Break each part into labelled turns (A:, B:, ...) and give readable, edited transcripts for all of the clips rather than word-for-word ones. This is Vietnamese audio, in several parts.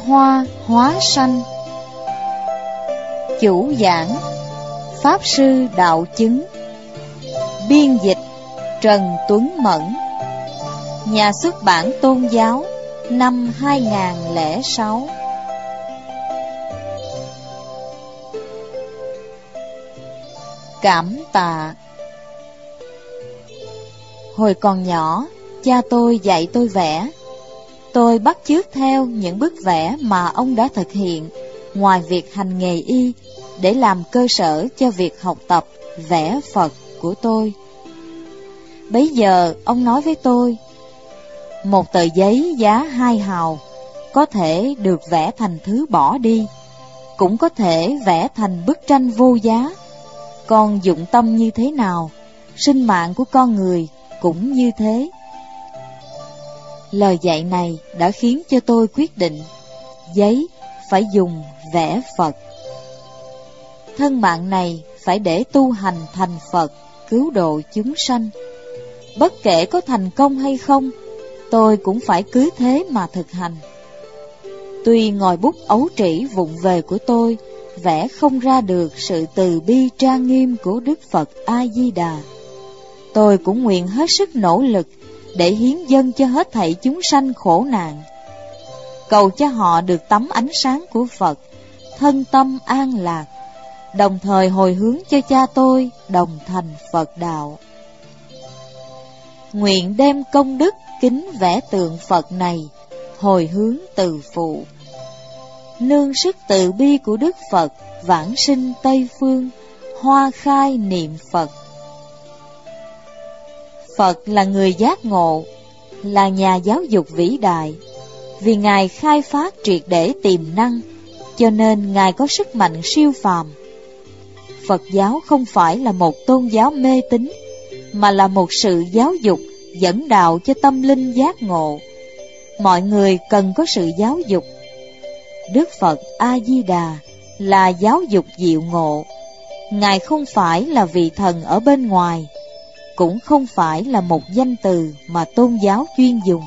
A: hoa hóa sanh. Chủ giảng Pháp Sư Đạo Chứng. Biên dịch Trần Tuấn Mẫn. Nhà xuất bản Tôn Giáo, năm 2006. Cảm tạ. Hồi còn nhỏ, cha tôi dạy tôi vẽ. Tôi bắt chước theo những bức vẽ mà ông đã thực hiện ngoài việc hành nghề y, để làm cơ sở cho việc học tập vẽ Phật của tôi. Bấy giờ ông nói với tôi, một tờ giấy giá 2 hào có thể được vẽ thành thứ bỏ đi, cũng có thể vẽ thành bức tranh vô giá. Con dụng tâm như thế nào, sinh mạng của con người cũng như thế. Lời dạy này đã khiến cho tôi quyết định giấy phải dùng vẽ Phật. Thân mạng này phải để tu hành thành Phật, cứu độ chúng sanh. Bất kể có thành công hay không, tôi cũng phải cứ thế mà thực hành. Tuy ngòi bút ấu trĩ vụng về của tôi vẽ không ra được sự từ bi trang nghiêm của Đức Phật A-di-đà, tôi cũng nguyện hết sức nỗ lực để hiến dâng cho hết thảy chúng sanh khổ nạn, cầu cho họ được tắm ánh sáng của Phật, thân tâm an lạc, đồng thời hồi hướng cho cha tôi đồng thành Phật đạo. Nguyện đem công đức kính vẽ tượng Phật này hồi hướng từ phụ, nương sức từ bi của Đức Phật vãng sinh Tây Phương, hoa khai niệm Phật. Phật là người giác ngộ, là nhà giáo dục vĩ đại. Vì Ngài khai phát triệt để tiềm năng, cho nên Ngài có sức mạnh siêu phàm. Phật giáo không phải là một tôn giáo mê tín, mà là một sự giáo dục dẫn đạo cho tâm linh giác ngộ. Mọi người cần có sự giáo dục. Đức Phật A-di-đà là giáo dục diệu ngộ. Ngài không phải là vị thần ở bên ngoài, cũng không phải là một danh từ mà tôn giáo chuyên dùng.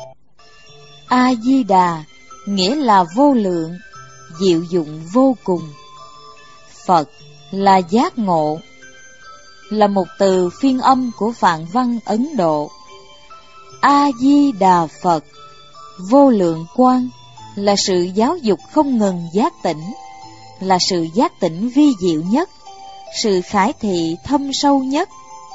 A: A-di-đà nghĩa là vô lượng, diệu dụng vô cùng. Phật là giác ngộ, là một từ phiên âm của Phạn văn Ấn Độ. A-di-đà Phật, vô lượng quang, là sự giáo dục không ngừng giác tỉnh, là sự giác tỉnh vi diệu nhất, sự khải thị thâm sâu nhất.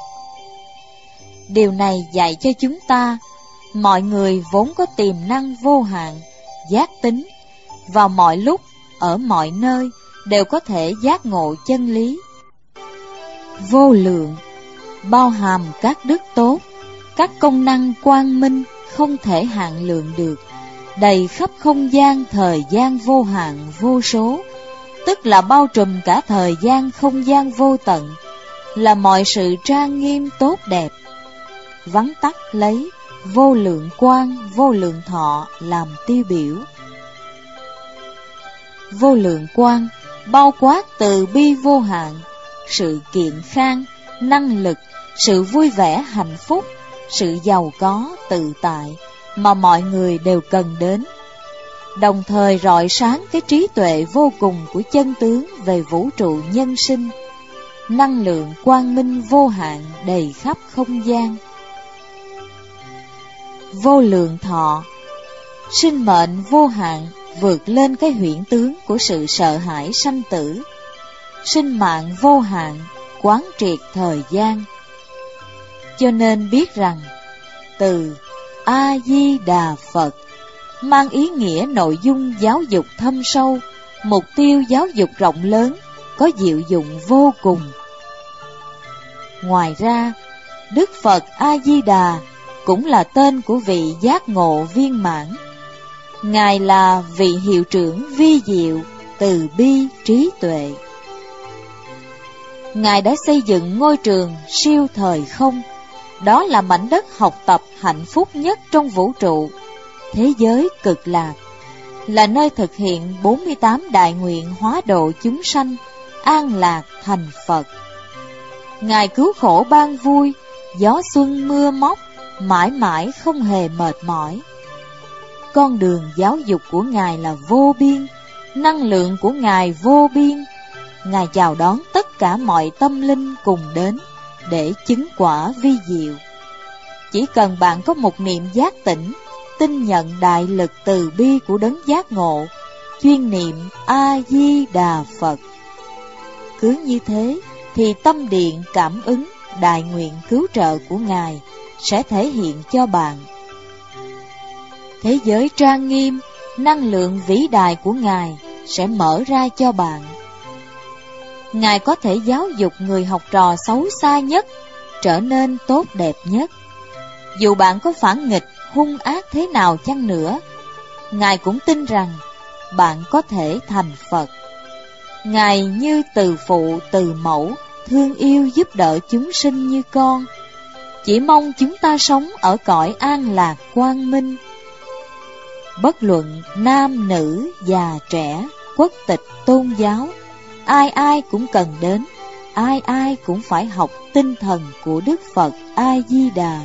A: Điều này dạy cho chúng ta, mọi người vốn có tiềm năng vô hạn, giác tính, vào mọi lúc, ở mọi nơi, đều có thể giác ngộ chân lý. Vô lượng, bao hàm các đức tốt, các công năng quang minh không thể hạn lượng được, đầy khắp không gian thời gian vô hạn vô số, tức là bao trùm cả thời gian không gian vô tận, là mọi sự trang nghiêm tốt đẹp. Vắn tắt lấy vô lượng quang, vô lượng thọ làm tiêu biểu. Vô lượng quang bao quát từ bi vô hạn, sự kiện khang, năng lực, sự vui vẻ hạnh phúc, sự giàu có tự tại mà mọi người đều cần đến, đồng thời rọi sáng cái trí tuệ vô cùng của chân tướng về vũ trụ nhân sinh, năng lượng quang minh vô hạn đầy khắp không gian. Vô lượng thọ, sinh mệnh vô hạn vượt lên cái huyễn tướng của sự sợ hãi sanh tử, sinh mạng vô hạn quán triệt thời gian. Cho nên biết rằng từ A-di-đà Phật mang ý nghĩa nội dung giáo dục thâm sâu, mục tiêu giáo dục rộng lớn, có diệu dụng vô cùng. Ngoài ra, Đức Phật A-di-đà cũng là tên của vị giác ngộ viên mãn. Ngài là vị hiệu trưởng vi diệu, từ bi, trí tuệ. Ngài đã xây dựng ngôi trường siêu thời không, đó là mảnh đất học tập hạnh phúc nhất trong vũ trụ, thế giới cực lạc, là nơi thực hiện 48 đại nguyện hóa độ chúng sanh, an lạc thành Phật. Ngài cứu khổ ban vui, gió xuân mưa móc, mãi mãi không hề mệt mỏi. con đường giáo dục của Ngài là vô biên, năng lượng của Ngài vô biên. Ngài chào đón tất cả mọi tâm linh cùng đến để chứng quả vi diệu. Chỉ cần bạn có một niệm giác tỉnh, tin nhận đại lực từ bi của đấng giác ngộ, chuyên niệm A-di-đà Phật. Cứ như thế thì tâm điện cảm ứng đại nguyện cứu trợ của Ngài sẽ thể hiện cho bạn. Thế giới trang nghiêm, năng lượng vĩ đại của Ngài sẽ mở ra cho bạn. Ngài có thể giáo dục người học trò xấu xa nhất trở nên tốt đẹp nhất. Dù bạn có phản nghịch, hung ác thế nào chăng nữa, Ngài cũng tin rằng bạn có thể thành Phật. Ngài như từ phụ từ mẫu, thương yêu giúp đỡ chúng sinh như con, chỉ mong chúng ta sống ở cõi an lạc quang minh. Bất luận nam nữ già trẻ, quốc tịch tôn giáo, ai ai cũng cần đến, ai ai cũng phải học tinh thần của Đức Phật A-di-đà.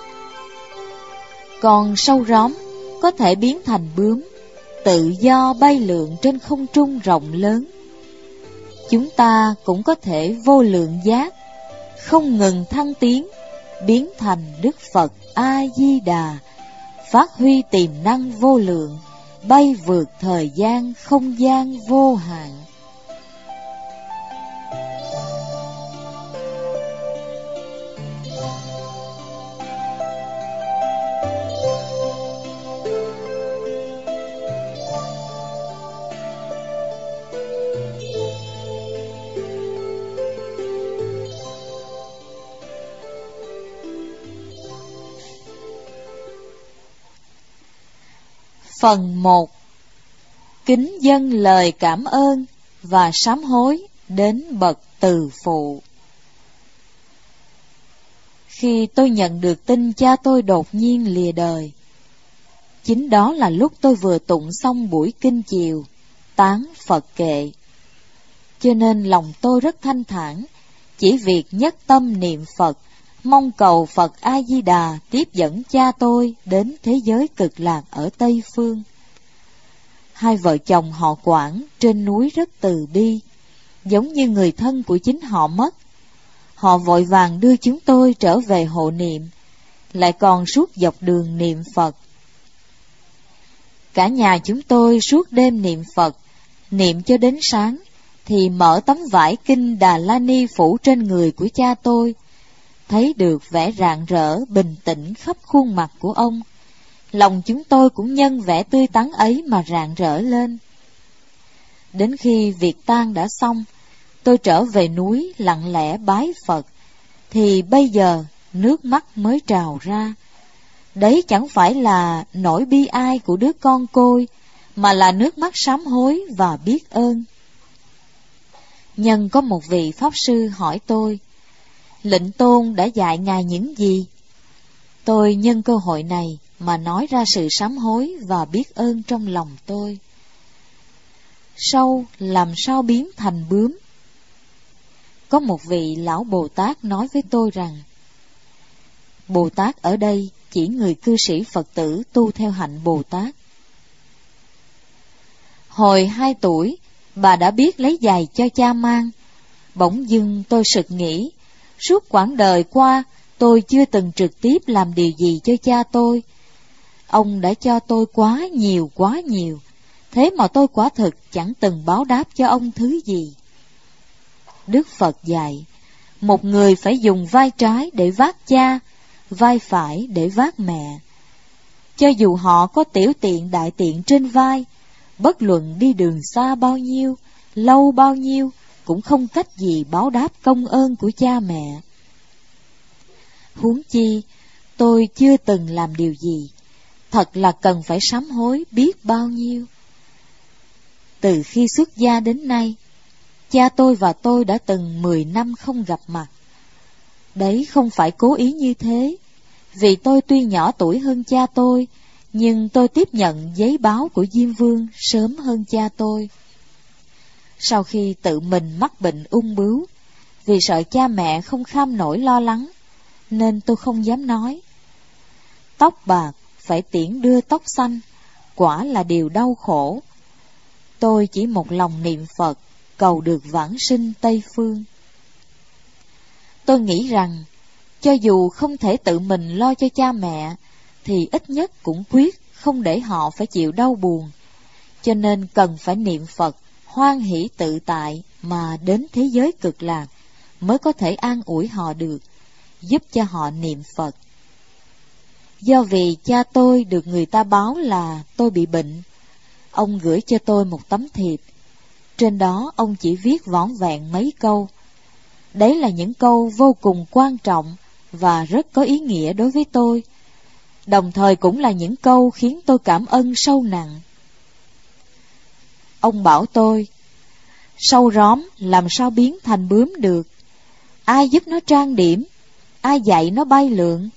A: Còn sâu róm có thể biến thành bướm, tự do bay lượn trên không trung rộng lớn. Chúng ta cũng có thể vô lượng giác, không ngừng thăng tiến, biến thành Đức Phật A-di-đà, phát huy tiềm năng vô lượng, bay vượt thời gian, không gian vô hạn. Phần 1. Kính dâng lời cảm ơn và sám hối đến bậc từ phụ. Khi tôi nhận được tin cha tôi đột nhiên lìa đời, chính đó là lúc tôi vừa tụng xong buổi kinh chiều, tán Phật kệ. Cho nên lòng tôi rất thanh thản, chỉ việc nhất tâm niệm Phật, mong cầu Phật A-di-đà tiếp dẫn cha tôi đến thế giới cực lạc ở Tây Phương. Hai vợ chồng họ Quảng trên núi rất từ bi, giống như người thân của chính họ mất. Họ vội vàng đưa chúng tôi trở về hộ niệm, lại còn suốt dọc đường niệm Phật. Cả nhà chúng tôi suốt đêm niệm Phật, niệm cho đến sáng, thì mở tấm vải kinh Đà La Ni phủ trên người của cha tôi, thấy được vẻ rạng rỡ, bình tĩnh khắp khuôn mặt của ông. Lòng chúng tôi cũng nhân vẻ tươi tắn ấy mà rạng rỡ lên. Đến khi việc tang đã xong, tôi trở về núi lặng lẽ bái Phật, thì bây giờ nước mắt mới trào ra. Đấy chẳng phải là nỗi bi ai của đứa con côi, mà là nước mắt sám hối và biết ơn. Nhân có một vị Pháp Sư hỏi tôi, Lệnh Tôn đã dạy Ngài những gì? Tôi nhân cơ hội này mà nói ra sự sám hối và biết ơn trong lòng tôi. Sâu làm sao biến thành bướm? Có một vị lão Bồ Tát nói với tôi rằng, Bồ Tát ở đây chỉ người cư sĩ Phật tử tu theo hạnh Bồ Tát. Hồi 2 tuổi, bà đã biết lấy giày cho cha mang. Bỗng dưng tôi sực nghĩ, suốt quãng đời qua, tôi chưa từng trực tiếp làm điều gì cho cha tôi. Ông đã cho tôi quá nhiều, thế mà tôi quả thực chẳng từng báo đáp cho ông thứ gì. Đức Phật dạy, một người phải dùng vai trái để vác cha, vai phải để vác mẹ. Cho dù họ có tiểu tiện đại tiện trên vai, bất luận đi đường xa bao nhiêu, lâu bao nhiêu, cũng không cách gì báo đáp công ơn của cha mẹ. Huống chi, tôi chưa từng làm điều gì, thật là cần phải sám hối biết bao nhiêu. Từ khi xuất gia đến nay, cha tôi và tôi đã từng 10 năm không gặp mặt. Đấy không phải cố ý như thế, vì tôi tuy nhỏ tuổi hơn cha tôi, nhưng tôi tiếp nhận giấy báo của Diêm Vương sớm hơn cha tôi. Sau khi tự mình mắc bệnh ung bướu, vì sợ cha mẹ không kham nổi lo lắng, nên tôi không dám nói. Tóc bạc phải tiễn đưa tóc xanh, quả là điều đau khổ. Tôi chỉ một lòng niệm Phật, cầu được vãng sinh Tây Phương. Tôi nghĩ rằng, cho dù không thể tự mình lo cho cha mẹ, thì ít nhất cũng quyết không để họ phải chịu đau buồn. Cho nên cần phải niệm Phật, hoan hỷ tự tại mà đến thế giới cực lạc, mới có thể an ủi họ được, giúp cho họ niệm Phật. Do vì cha tôi được người ta báo là tôi bị bệnh, ông gửi cho tôi một tấm thiệp. Trên đó ông chỉ viết vỏn vẹn mấy câu. Đấy là những câu vô cùng quan trọng và rất có ý nghĩa đối với tôi, đồng thời cũng là những câu khiến tôi cảm ơn sâu nặng. Ông bảo tôi, sâu róm làm sao biến thành bướm được? Ai giúp nó trang điểm? Ai dạy nó bay lượn?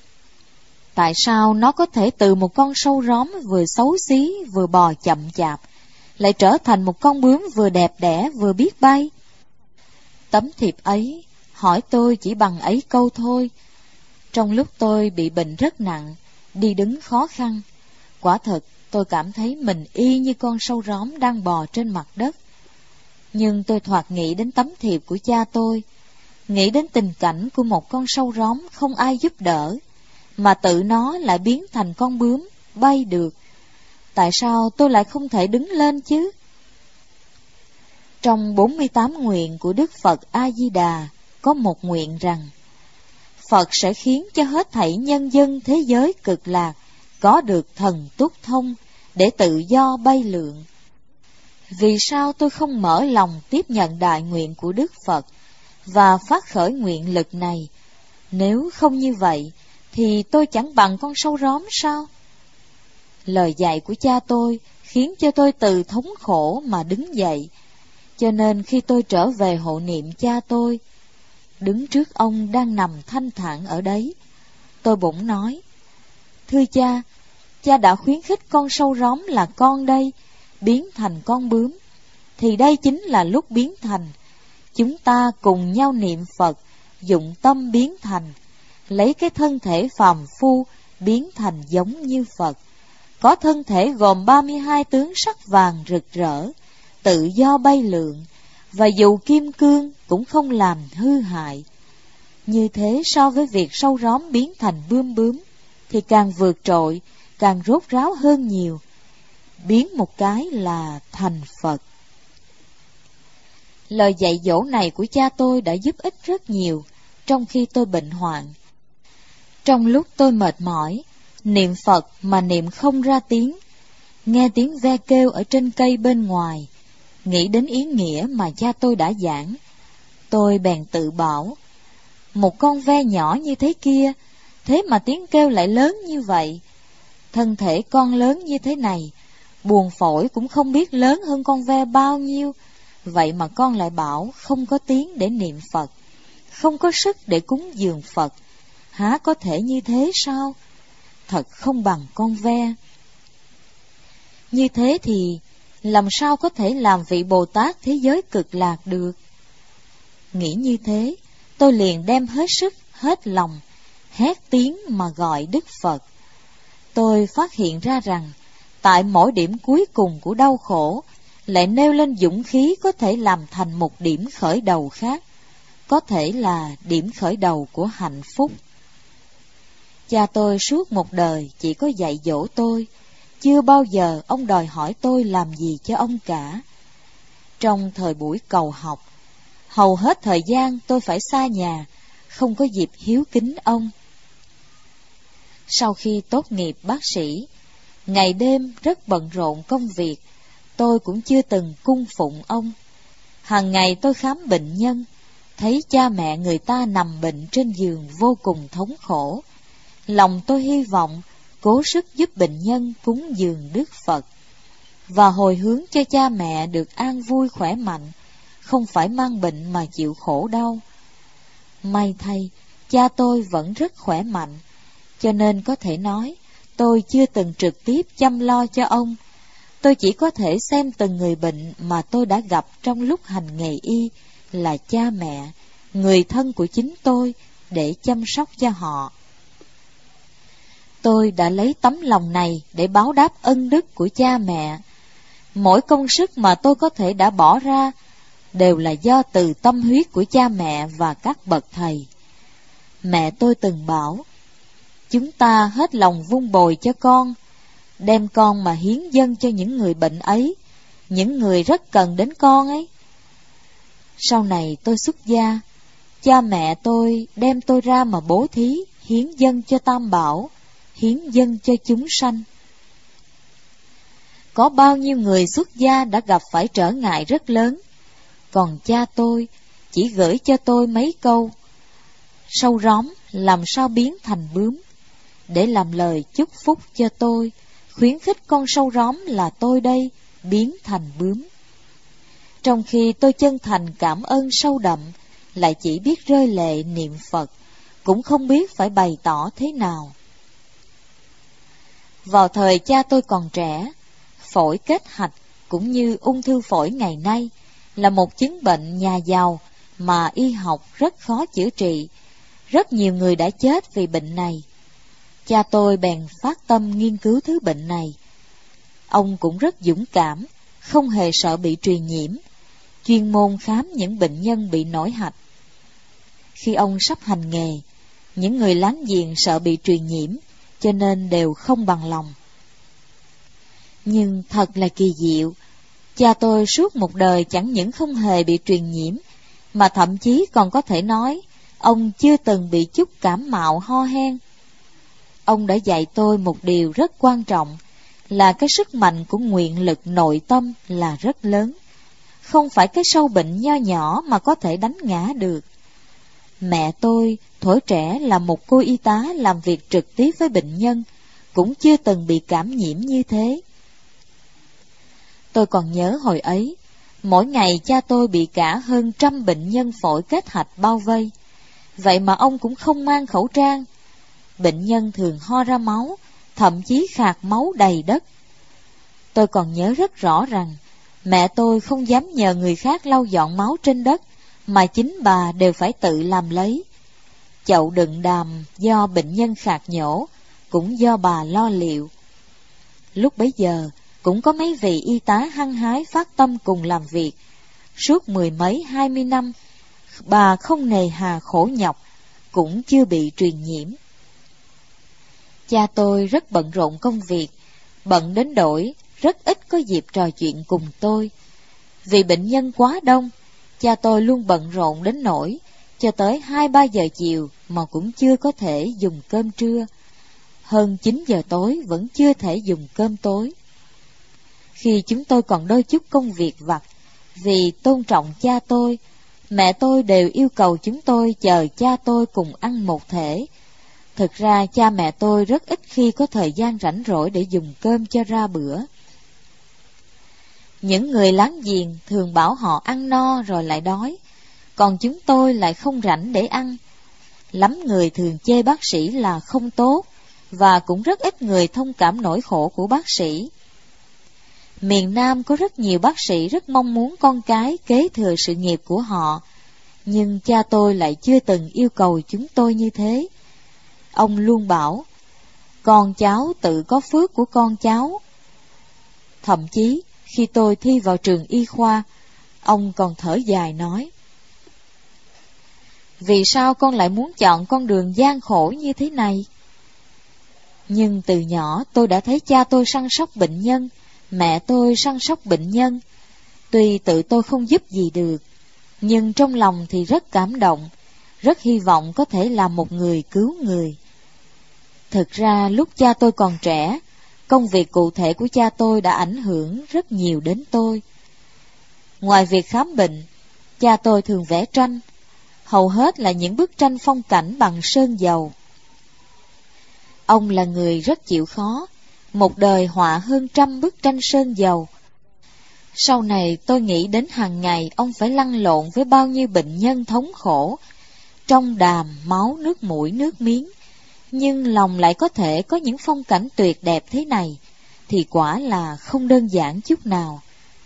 A: Tại sao nó có thể từ một con sâu róm vừa xấu xí vừa bò chậm chạp, lại trở thành một con bướm vừa đẹp đẽ vừa biết bay? Tấm thiệp ấy hỏi tôi chỉ bằng ấy câu thôi. Trong lúc tôi bị bệnh rất nặng, đi đứng khó khăn, quả thật tôi cảm thấy mình y như con sâu róm đang bò trên mặt đất. Nhưng tôi thoạt nghĩ đến tấm thiệp của cha tôi, nghĩ đến tình cảnh của một con sâu róm không ai giúp đỡ, mà tự nó lại biến thành con bướm, bay được. Tại sao tôi lại không thể đứng lên chứ? Trong 48 nguyện của Đức Phật A-di-đà, có một nguyện rằng, Phật sẽ khiến cho hết thảy nhân dân thế giới cực lạc có được thần túc thông để tự do bay lượn. Vì sao tôi không mở lòng tiếp nhận đại nguyện của Đức Phật và phát khởi nguyện lực này? Nếu không như vậy, thì tôi chẳng bằng con sâu róm sao? Lời dạy của cha tôi khiến cho tôi từ thống khổ mà đứng dậy. Cho nên khi tôi trở về hộ niệm cha tôi, đứng trước ông đang nằm thanh thản ở đấy, tôi bỗng nói, thưa cha, cha đã khuyến khích con sâu róm là con đây, biến thành con bướm, thì đây chính là lúc biến thành. Chúng ta cùng nhau niệm Phật, dụng tâm biến thành, lấy cái thân thể phàm phu biến thành giống như Phật, có thân thể gồm 32 tướng sắc vàng rực rỡ, tự do bay lượn, và dù kim cương cũng không làm hư hại. Như thế so với việc sâu róm biến thành bướm thì càng vượt trội, càng rốt ráo hơn nhiều. Biến một cái là thành Phật. Lời dạy dỗ này của cha tôi đã giúp ích rất nhiều trong khi tôi bệnh hoạn. Trong lúc tôi mệt mỏi, niệm Phật mà niệm không ra tiếng, nghe tiếng ve kêu ở trên cây bên ngoài, nghĩ đến ý nghĩa mà cha tôi đã giảng, tôi bèn tự bảo, một con ve nhỏ như thế kia, thế mà tiếng kêu lại lớn như vậy. Thân thể con lớn như thế này, buồng phổi cũng không biết lớn hơn con ve bao nhiêu, vậy mà con lại bảo không có tiếng để niệm Phật, không có sức để cúng dường Phật. Há có thể như thế sao? Thật không bằng con ve. Như thế thì làm sao có thể làm vị Bồ Tát thế giới cực lạc được? Nghĩ như thế, tôi liền đem hết sức, hết lòng, hét tiếng mà gọi Đức Phật. Tôi phát hiện ra rằng, tại mỗi điểm cuối cùng của đau khổ, lại nêu lên dũng khí có thể làm thành một điểm khởi đầu khác, có thể là điểm khởi đầu của hạnh phúc. Cha tôi suốt một đời chỉ có dạy dỗ tôi, chưa bao giờ ông đòi hỏi tôi làm gì cho ông cả. Trong thời buổi cầu học, hầu hết thời gian tôi phải xa nhà, không có dịp hiếu kính ông. Sau khi tốt nghiệp bác sĩ, ngày đêm rất bận rộn công việc, tôi cũng chưa từng cung phụng ông. Hàng ngày tôi khám bệnh nhân, thấy cha mẹ người ta nằm bệnh trên giường vô cùng thống khổ. Lòng tôi hy vọng cố sức giúp bệnh nhân cúng dường Đức Phật, và hồi hướng cho cha mẹ được an vui khỏe mạnh, không phải mang bệnh mà chịu khổ đau. May thay, cha tôi vẫn rất khỏe mạnh, cho nên có thể nói tôi chưa từng trực tiếp chăm lo cho ông. Tôi chỉ có thể xem từng người bệnh mà tôi đã gặp trong lúc hành nghề y là cha mẹ, người thân của chính tôi, để chăm sóc cho họ. Tôi đã lấy tấm lòng này để báo đáp ân đức của cha mẹ. Mỗi công sức mà tôi có thể đã bỏ ra đều là do từ tâm huyết của cha mẹ và các bậc thầy. Mẹ tôi từng bảo, chúng ta hết lòng vun bồi cho con, đem con mà hiến dâng cho những người bệnh ấy, những người rất cần đến con ấy. Sau này tôi xuất gia, cha mẹ tôi đem tôi ra mà bố thí, hiến dâng cho Tam Bảo, hiến dâng cho chúng sanh. Có bao nhiêu người xuất gia đã gặp phải trở ngại rất lớn, còn cha tôi chỉ gửi cho tôi mấy câu: sâu róm làm sao biến thành bướm, để làm lời chúc phúc cho tôi, khuyến khích con sâu róm là tôi đây biến thành bướm. Trong khi tôi chân thành cảm ơn sâu đậm, lại chỉ biết rơi lệ niệm Phật, cũng không biết phải bày tỏ thế nào. Vào thời cha tôi còn trẻ, phổi kết hạch cũng như ung thư phổi ngày nay là một chứng bệnh nhà giàu mà y học rất khó chữa trị. Rất nhiều người đã chết vì bệnh này. Cha tôi bèn phát tâm nghiên cứu thứ bệnh này. Ông cũng rất dũng cảm, không hề sợ bị truyền nhiễm, chuyên môn khám những bệnh nhân bị nổi hạch. Khi ông sắp hành nghề, những người láng giềng sợ bị truyền nhiễm, cho nên đều không bằng lòng. Nhưng thật là kỳ diệu, cha tôi suốt một đời chẳng những không hề bị truyền nhiễm, mà thậm chí còn có thể nói ông chưa từng bị chút cảm mạo ho hen. Ông đã dạy tôi một điều rất quan trọng, là cái sức mạnh của nguyện lực nội tâm là rất lớn, không phải cái sâu bệnh nho nhỏ mà có thể đánh ngã được. Mẹ tôi thuở trẻ là một cô y tá làm việc trực tiếp với bệnh nhân, cũng chưa từng bị cảm nhiễm như thế. Tôi còn nhớ hồi ấy, mỗi ngày cha tôi bị cả hơn 100 bệnh nhân phổi kết hạch bao vây, vậy mà ông cũng không mang khẩu trang. Bệnh nhân thường ho ra máu, thậm chí khạc máu đầy đất. Tôi còn nhớ rất rõ rằng, mẹ tôi không dám nhờ người khác lau dọn máu trên đất, mà chính bà đều phải tự làm lấy. Chậu đựng đàm do bệnh nhân khạc nhổ, cũng do bà lo liệu. Lúc bấy giờ, cũng có mấy vị y tá hăng hái phát tâm cùng làm việc. Suốt 10 mấy 20 năm, bà không nề hà khổ nhọc, cũng chưa bị truyền nhiễm. Cha tôi rất bận rộn công việc, bận đến nỗi rất ít có dịp trò chuyện cùng tôi. Vì bệnh nhân quá đông, cha tôi luôn bận rộn đến nỗi cho tới 2-3 giờ chiều mà cũng chưa có thể dùng cơm trưa. Hơn 9 giờ tối vẫn chưa thể dùng cơm tối. Khi chúng tôi còn đôi chút công việc vặt, vì tôn trọng cha tôi, mẹ tôi đều yêu cầu chúng tôi chờ cha tôi cùng ăn một thể. Thực ra cha mẹ tôi rất ít khi có thời gian rảnh rỗi để dùng cơm cho ra bữa. Những người láng giềng thường bảo họ ăn no rồi lại đói, còn chúng tôi lại không rảnh để ăn. Lắm người thường chê bác sĩ là không tốt, và cũng rất ít người thông cảm nỗi khổ của bác sĩ. Miền Nam có rất nhiều bác sĩ rất mong muốn con cái kế thừa sự nghiệp của họ, nhưng cha tôi lại chưa từng yêu cầu chúng tôi như thế. Ông luôn bảo, con cháu tự có phước của con cháu. Thậm chí, khi tôi thi vào trường y khoa, ông còn thở dài nói, vì sao con lại muốn chọn con đường gian khổ như thế này? Nhưng từ nhỏ tôi đã thấy cha tôi săn sóc bệnh nhân, mẹ tôi săn sóc bệnh nhân. Tuy tự tôi không giúp gì được, nhưng trong lòng thì rất cảm động, rất hy vọng có thể làm một người cứu người. Thực ra lúc cha tôi còn trẻ, công việc cụ thể của cha tôi đã ảnh hưởng rất nhiều đến tôi. Ngoài việc khám bệnh, cha tôi thường vẽ tranh, hầu hết là những bức tranh phong cảnh bằng sơn dầu. Ông là người rất chịu khó, một đời họa hơn 100 bức tranh sơn dầu. Sau này tôi nghĩ đến hàng ngày ông phải lăn lộn với bao nhiêu bệnh nhân thống khổ, trong đàm, máu, nước mũi, nước miếng, nhưng lòng lại có thể có những phong cảnh tuyệt đẹp thế này, thì quả là không đơn giản chút nào.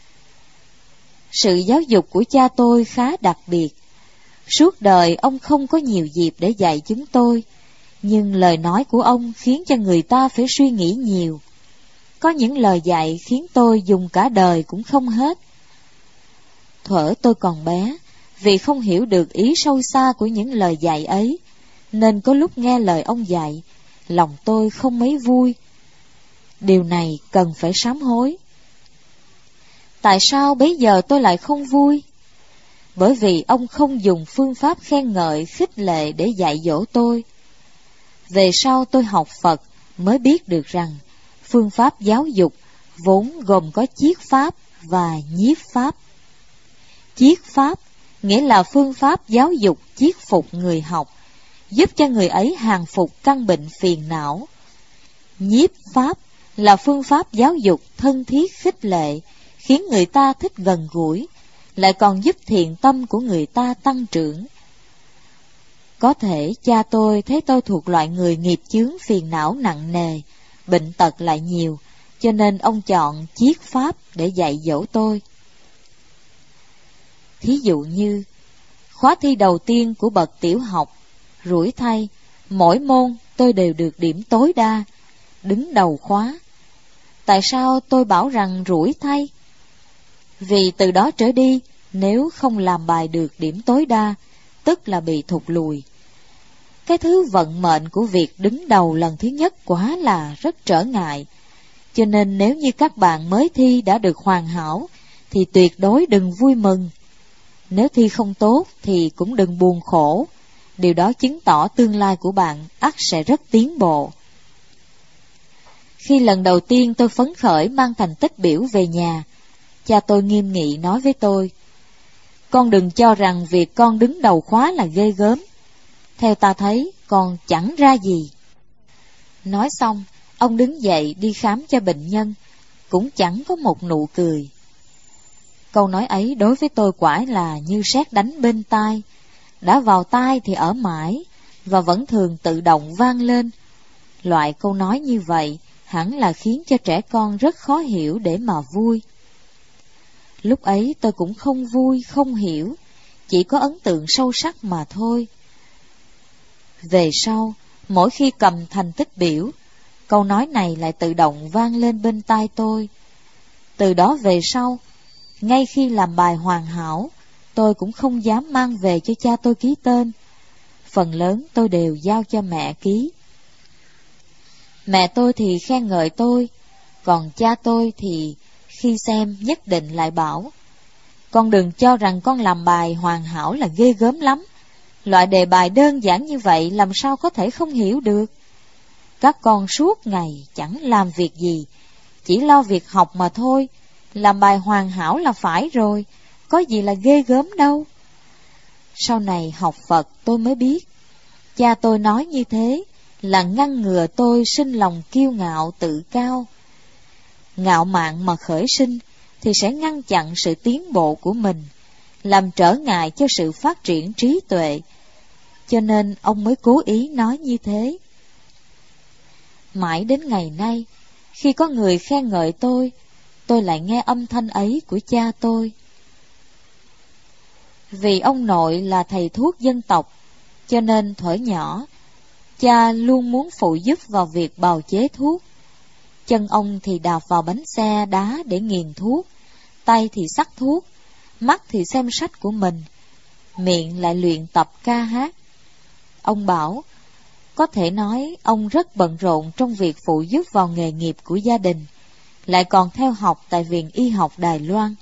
A: Sự giáo dục của cha tôi khá đặc biệt. Suốt đời ông không có nhiều dịp để dạy chúng tôi, Nhưng lời nói của ông khiến cho người ta phải suy nghĩ nhiều. Có những lời dạy khiến tôi dùng cả đời cũng không hết. Thuở tôi còn bé, vì không hiểu được ý sâu xa của những lời dạy ấy, nên có lúc nghe lời ông dạy, lòng tôi không mấy vui. Điều này cần phải sám hối. Tại sao bấy giờ tôi lại không vui? Bởi vì ông không dùng phương pháp khen ngợi, khích lệ để dạy dỗ tôi. Về sau tôi học Phật mới biết được rằng phương pháp giáo dục vốn gồm có chiết pháp và nhiếp pháp. Chiết pháp nghĩa là phương pháp giáo dục chiết phục người học, giúp cho người ấy hàng phục căn bệnh phiền não. Nhiếp pháp là phương pháp giáo dục thân thiết khích lệ, khiến người ta thích gần gũi, lại còn giúp thiện tâm của người ta tăng trưởng. Có thể cha tôi thấy tôi thuộc loại người nghiệp chướng phiền não nặng nề, bệnh tật lại nhiều, cho nên ông chọn chiết pháp để dạy dỗ tôi. Thí dụ như, khóa thi đầu tiên của bậc tiểu học, rủi thay, mỗi môn tôi đều được điểm tối đa, đứng đầu khóa. Tại sao tôi bảo rằng rủi thay? Vì từ đó trở đi, nếu không làm bài được điểm tối đa, tức là bị thụt lùi. Cái thứ vận mệnh của việc đứng đầu lần thứ nhất quả là rất trở ngại. Cho nên nếu như các bạn mới thi đã được hoàn hảo, thì tuyệt đối đừng vui mừng. Nếu thi không tốt thì cũng đừng buồn khổ. Điều đó chứng tỏ tương lai của bạn ắt sẽ rất tiến bộ. Khi lần đầu tiên tôi phấn khởi mang thành tích biểu về nhà, cha tôi nghiêm nghị nói với tôi: con đừng cho rằng việc con đứng đầu khóa là ghê gớm. Theo ta thấy, con chẳng ra gì. Nói xong, ông đứng dậy đi khám cho bệnh nhân, cũng chẳng có một nụ cười. Câu nói ấy đối với tôi quả là như sét đánh bên tai. Đã vào tai thì ở mãi, và vẫn thường tự động vang lên. Loại câu nói như vậy hẳn là khiến cho trẻ con rất khó hiểu để mà vui. Lúc ấy tôi cũng không vui, không hiểu, chỉ có ấn tượng sâu sắc mà thôi. Về sau, mỗi khi cầm thành tích biểu, câu nói này lại tự động vang lên bên tai tôi. Từ đó về sau, ngay khi làm bài hoàn hảo, tôi cũng không dám mang về cho cha tôi ký tên. Phần lớn tôi đều giao cho mẹ ký. Mẹ tôi thì khen ngợi tôi, còn cha tôi thì khi xem nhất định lại bảo: con đừng cho rằng con làm bài hoàn hảo là ghê gớm lắm. Loại đề bài đơn giản như vậy làm sao có thể không hiểu được. Các con suốt ngày chẳng làm việc gì, chỉ lo việc học mà thôi. Làm bài hoàn hảo là phải rồi, có gì là ghê gớm đâu. Sau này học Phật tôi mới biết, cha tôi nói như thế là ngăn ngừa tôi sinh lòng kiêu ngạo tự cao. Ngạo mạn mà khởi sinh thì sẽ ngăn chặn sự tiến bộ của mình, làm trở ngại cho sự phát triển trí tuệ. Cho nên ông mới cố ý nói như thế. Mãi đến ngày nay, khi có người khen ngợi tôi lại nghe âm thanh ấy của cha tôi. Vì ông nội là thầy thuốc dân tộc, cho nên thuở nhỏ, cha luôn muốn phụ giúp vào việc bào chế thuốc. Chân ông thì đạp vào bánh xe đá để nghiền thuốc, tay thì xắt thuốc, mắt thì xem sách của mình, miệng lại luyện tập ca hát. Ông bảo, có thể nói ông rất bận rộn trong việc phụ giúp vào nghề nghiệp của gia đình, lại còn theo học tại Viện Y học Đài Loan.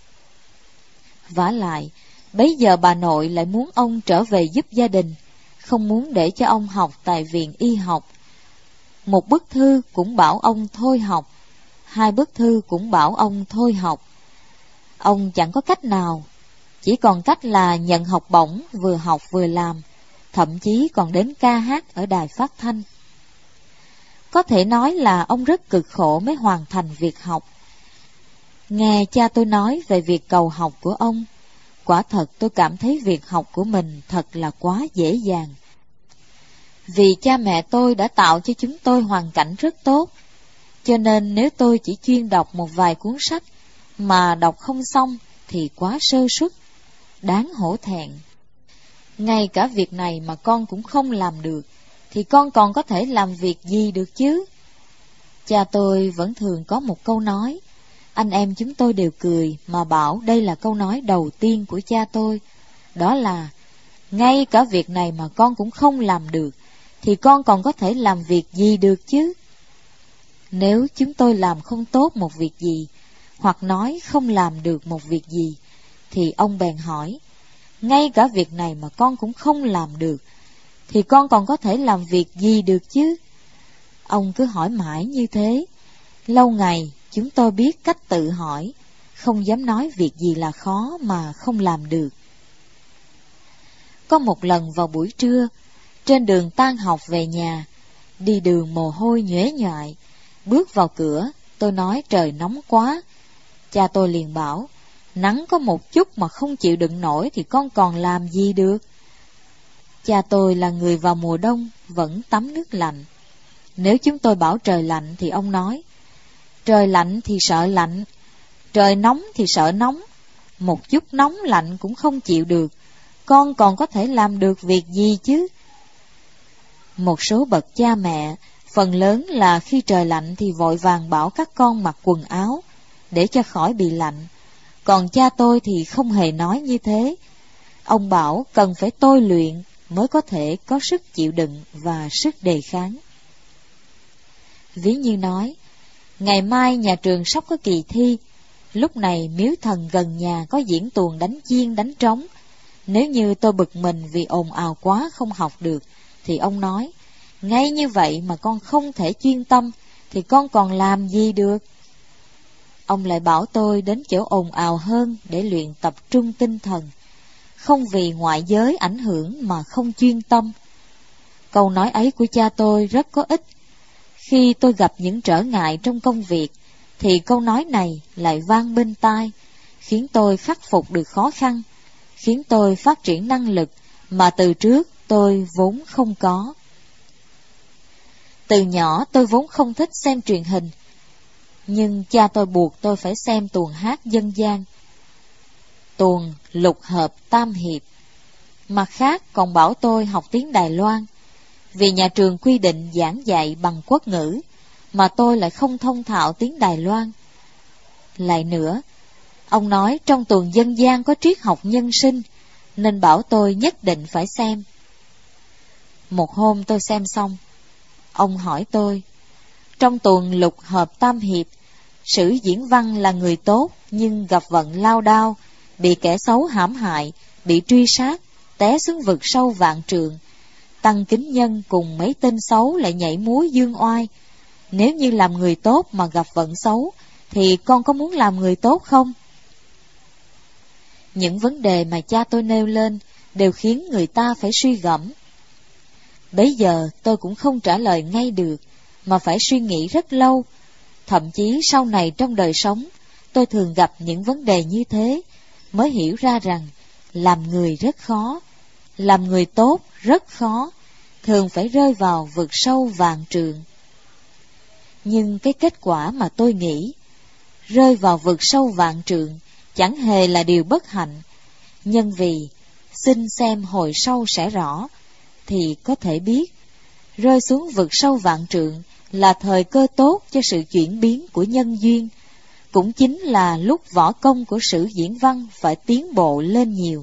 A: Vả lại, bấy giờ bà nội lại muốn ông trở về giúp gia đình, không muốn để cho ông học tại Viện Y học. Một bức thư cũng bảo ông thôi học, hai bức thư cũng bảo ông thôi học. Ông chẳng có cách nào, chỉ còn cách là nhận học bổng, vừa học vừa làm, thậm chí còn đến ca hát ở đài phát thanh. Có thể nói là ông rất cực khổ mới hoàn thành việc học. Nghe cha tôi nói về việc cầu học của ông, quả thật tôi cảm thấy việc học của mình thật là quá dễ dàng. Vì cha mẹ tôi đã tạo cho chúng tôi hoàn cảnh rất tốt, cho nên nếu tôi chỉ chuyên đọc một vài cuốn sách mà đọc không xong thì quá sơ suất, đáng hổ thẹn. Ngay cả việc này mà con cũng không làm được, thì con còn có thể làm việc gì được chứ? Cha tôi vẫn thường có một câu nói, anh em chúng tôi đều cười mà bảo đây là câu nói đầu tiên của cha tôi. Đó là, ngay cả việc này mà con cũng không làm được, thì con còn có thể làm việc gì được chứ? Nếu chúng tôi làm không tốt một việc gì, hoặc nói không làm được một việc gì, thì ông bèn hỏi, ngay cả việc này mà con cũng không làm được, thì con còn có thể làm việc gì được chứ? Ông cứ hỏi mãi như thế. Lâu ngày chúng tôi biết cách tự hỏi, không dám nói việc gì là khó mà không làm được. Có một lần vào buổi trưa, trên đường tan học về nhà, đi đường mồ hôi nhoẻo nhoại, bước vào cửa, tôi nói trời nóng quá. Cha tôi liền bảo, nắng có một chút mà không chịu đựng nổi thì con còn làm gì được? Cha tôi là người vào mùa đông vẫn tắm nước lạnh. Nếu chúng tôi bảo trời lạnh thì ông nói, trời lạnh thì sợ lạnh, trời nóng thì sợ nóng, một chút nóng lạnh cũng không chịu được, con còn có thể làm được việc gì chứ? Một số bậc cha mẹ, phần lớn là khi trời lạnh thì vội vàng bảo các con mặc quần áo, để cho khỏi bị lạnh. Còn cha tôi thì không hề nói như thế. Ông bảo cần phải tôi luyện mới có thể có sức chịu đựng và sức đề kháng. Ví như nói, ngày mai nhà trường sắp có kỳ thi, lúc này miếu thần gần nhà có diễn tuồng đánh chiên đánh trống. Nếu như tôi bực mình vì ồn ào quá không học được, thì ông nói, ngay như vậy mà con không thể chuyên tâm, thì con còn làm gì được? Ông lại bảo tôi đến chỗ ồn ào hơn để luyện tập trung tinh thần, không vì ngoại giới ảnh hưởng mà không chuyên tâm. Câu nói ấy của cha tôi rất có ích. Khi tôi gặp những trở ngại trong công việc, thì câu nói này lại vang bên tai, khiến tôi khắc phục được khó khăn, khiến tôi phát triển năng lực mà từ trước tôi vốn không có. Từ nhỏ tôi vốn không thích xem truyền hình, nhưng cha tôi buộc tôi phải xem tuồng hát dân gian, tuồng lục hợp tam hiệp. Mặt khác còn bảo tôi học tiếng Đài Loan, vì nhà trường quy định giảng dạy bằng quốc ngữ, mà tôi lại không thông thạo tiếng Đài Loan. Lại nữa, ông nói trong tuồng dân gian có triết học nhân sinh, nên bảo tôi nhất định phải xem. Một hôm tôi xem xong, ông hỏi tôi, trong tuồng lục hợp tam hiệp, sử diễn văn là người tốt nhưng gặp vận lao đao, bị kẻ xấu hãm hại, bị truy sát, té xuống vực sâu vạn trượng. Tăng Kính Nhân cùng mấy tên xấu lại nhảy múa dương oai. Nếu như làm người tốt mà gặp vận xấu, thì con có muốn làm người tốt không? Những vấn đề mà cha tôi nêu lên đều khiến người ta phải suy gẫm. Bấy giờ tôi cũng không trả lời ngay được, mà phải suy nghĩ rất lâu. Thậm chí sau này trong đời sống, tôi thường gặp những vấn đề như thế, mới hiểu ra rằng làm người rất khó, làm người tốt rất khó, thường phải rơi vào vực sâu vạn trượng. Nhưng cái kết quả mà tôi nghĩ, rơi vào vực sâu vạn trượng, chẳng hề là điều bất hạnh, nhân vì, xin xem hồi sau sẽ rõ, thì có thể biết, rơi xuống vực sâu vạn trượng là thời cơ tốt cho sự chuyển biến của nhân duyên, cũng chính là lúc võ công của sử diễn văn phải tiến bộ lên nhiều.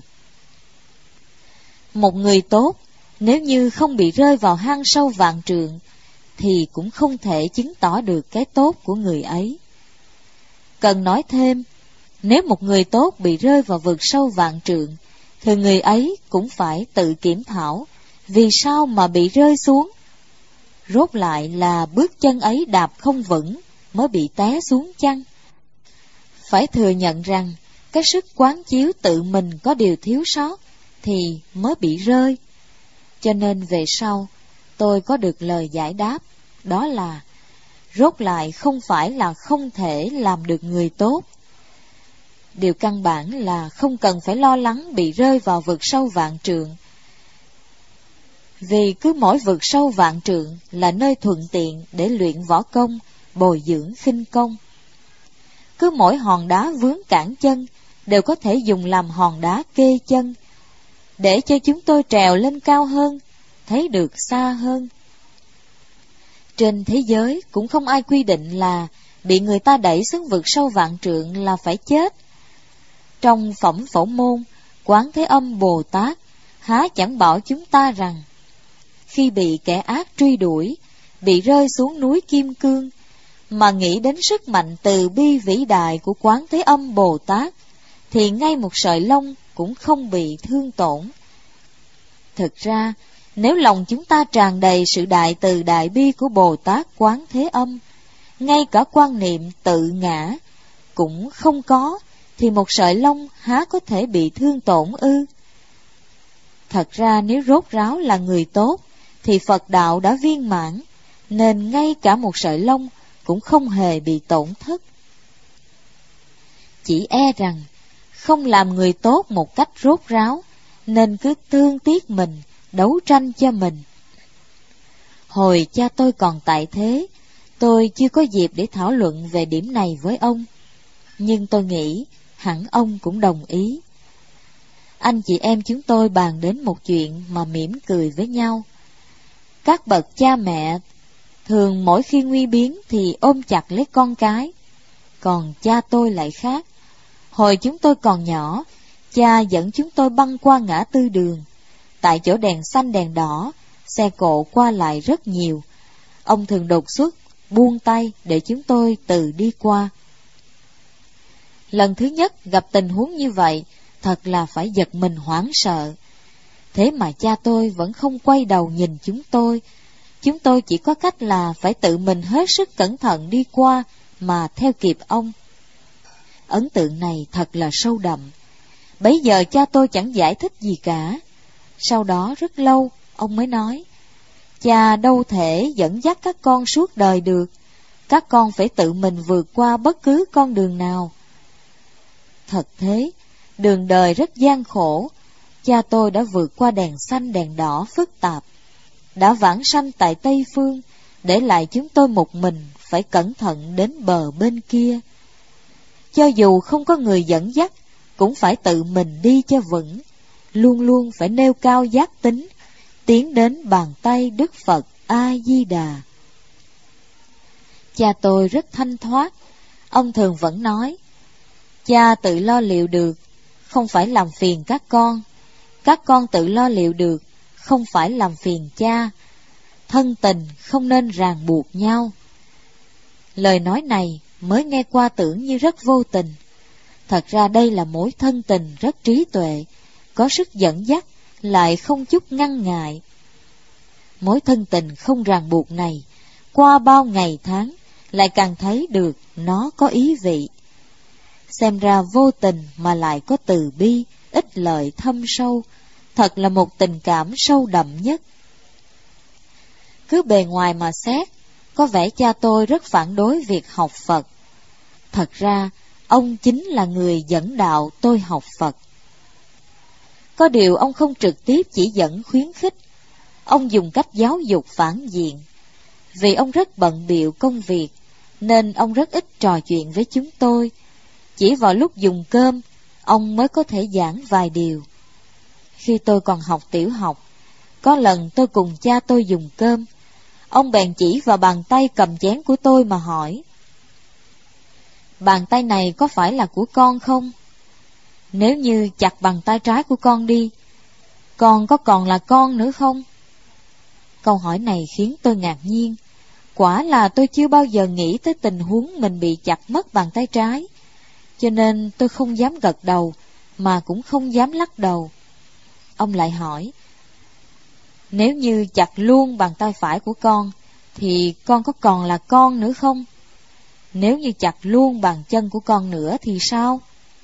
A: Một người tốt, nếu như không bị rơi vào hang sâu vạn trượng, thì cũng không thể chứng tỏ được cái tốt của người ấy. Cần nói thêm, nếu một người tốt bị rơi vào vực sâu vạn trượng, thì người ấy cũng phải tự kiểm thảo, vì sao mà bị rơi xuống. Rốt lại là bước chân ấy đạp không vững, mới bị té xuống chăng? Phải thừa nhận rằng, cái sức quán chiếu tự mình có điều thiếu sót, thì mới bị rơi. Cho nên về sau, tôi có được lời giải đáp, đó là, rốt lại không phải là không thể làm được người tốt. Điều căn bản là không cần phải lo lắng bị rơi vào vực sâu vạn trượng, vì cứ mỗi vực sâu vạn trượng là nơi thuận tiện để luyện võ công, bồi dưỡng khinh công. Cứ mỗi hòn đá vướng cản chân đều có thể dùng làm hòn đá kê chân, để cho chúng tôi trèo lên cao hơn, thấy được xa hơn, Trên thế giới cũng không ai quy định là bị người ta đẩy xuống vực sâu vạn trượng là phải chết. Trong Phẩm Phổ Môn, Quán Thế Âm Bồ Tát há chẳng bảo chúng ta rằng khi bị kẻ ác truy đuổi, bị rơi xuống núi Kim Cương, mà nghĩ đến sức mạnh từ bi vĩ đại của Quán Thế Âm Bồ Tát, thì ngay một sợi lông cũng không bị thương tổn. Thực ra, nếu lòng chúng ta tràn đầy sự đại từ đại bi của Bồ Tát Quán Thế Âm, ngay cả quan niệm tự ngã cũng không có, thì một sợi lông há có thể bị thương tổn ư? Thật ra nếu rốt ráo là người tốt, thì Phật đạo đã viên mãn, nên ngay cả một sợi lông cũng không hề bị tổn thất. Chỉ e rằng không làm người tốt một cách rốt ráo, nên cứ thương tiếc mình, đấu tranh cho mình. Hồi cha tôi còn tại thế, tôi chưa có dịp để thảo luận về điểm này với ông, nhưng tôi nghĩ hẳn ông cũng đồng ý. Anh chị em chúng tôi bàn đến một chuyện mà mỉm cười với nhau. Các bậc cha mẹ thường mỗi khi nguy biến thì ôm chặt lấy con cái, còn cha tôi lại khác. Hồi chúng tôi còn nhỏ, cha dẫn chúng tôi băng qua ngã tư đường. Tại chỗ đèn xanh đèn đỏ, xe cộ qua lại rất nhiều. Ông thường đột xuất buông tay để chúng tôi từ đi qua. Lần thứ nhất gặp tình huống như vậy, thật là phải giật mình hoảng sợ. Thế mà cha tôi vẫn không quay đầu nhìn chúng tôi. Chúng tôi chỉ có cách là phải tự mình hết sức cẩn thận đi qua mà theo kịp ông. Ấn tượng này thật là sâu đậm. Bấy giờ cha tôi chẳng giải thích gì cả. Sau đó rất lâu, ông mới nói, cha đâu thể dẫn dắt các con suốt đời được. Các con phải tự mình vượt qua bất cứ con đường nào. Thật thế, đường đời rất gian khổ. Cha tôi đã vượt qua đèn xanh đèn đỏ phức tạp, đã vãng sanh tại Tây Phương, để lại chúng tôi một mình phải cẩn thận đến bờ bên kia. Cho dù không có người dẫn dắt, cũng phải tự mình đi cho vững, luôn luôn phải nêu cao giác tính, tiến đến bàn tay Đức Phật A-di-đà. Cha tôi rất thanh thoát. Ông thường vẫn nói, cha tự lo liệu được, không phải làm phiền các con tự lo liệu được, không phải làm phiền cha. Thân tình không nên ràng buộc nhau. Lời nói này mới nghe qua tưởng như rất vô tình. Thật ra đây là mối thân tình rất trí tuệ, có sức dẫn dắt, lại không chút ngăn ngại. Mối thân tình không ràng buộc này, qua bao ngày tháng, lại càng thấy được nó có ý vị. Xem ra vô tình mà lại có từ bi, ích lợi thâm sâu, thật là một tình cảm sâu đậm nhất. Cứ bề ngoài mà xét, có vẻ cha tôi rất phản đối việc học Phật. Thật ra, ông chính là người dẫn đạo tôi học Phật. Có điều ông không trực tiếp chỉ dẫn khuyến khích, ông dùng cách giáo dục phản diện. Vì ông rất bận bịu công việc, nên ông rất ít trò chuyện với chúng tôi. Chỉ vào lúc dùng cơm, ông mới có thể giảng vài điều. Khi tôi còn học tiểu học, có lần tôi cùng cha tôi dùng cơm, ông bèn chỉ vào bàn tay cầm chén của tôi mà hỏi, bàn tay này có phải là của con không? Nếu như chặt bàn tay trái của con đi, con có còn là con nữa không? Câu hỏi này khiến tôi ngạc nhiên. Quả là tôi chưa bao giờ nghĩ tới tình huống mình bị chặt mất bàn tay trái, cho nên tôi không dám gật đầu, mà cũng không dám lắc đầu. Ông lại hỏi, nếu như chặt luôn bàn tay phải của con, thì con có còn là con nữa không? Nếu như chặt luôn bàn chân của con nữa thì sao?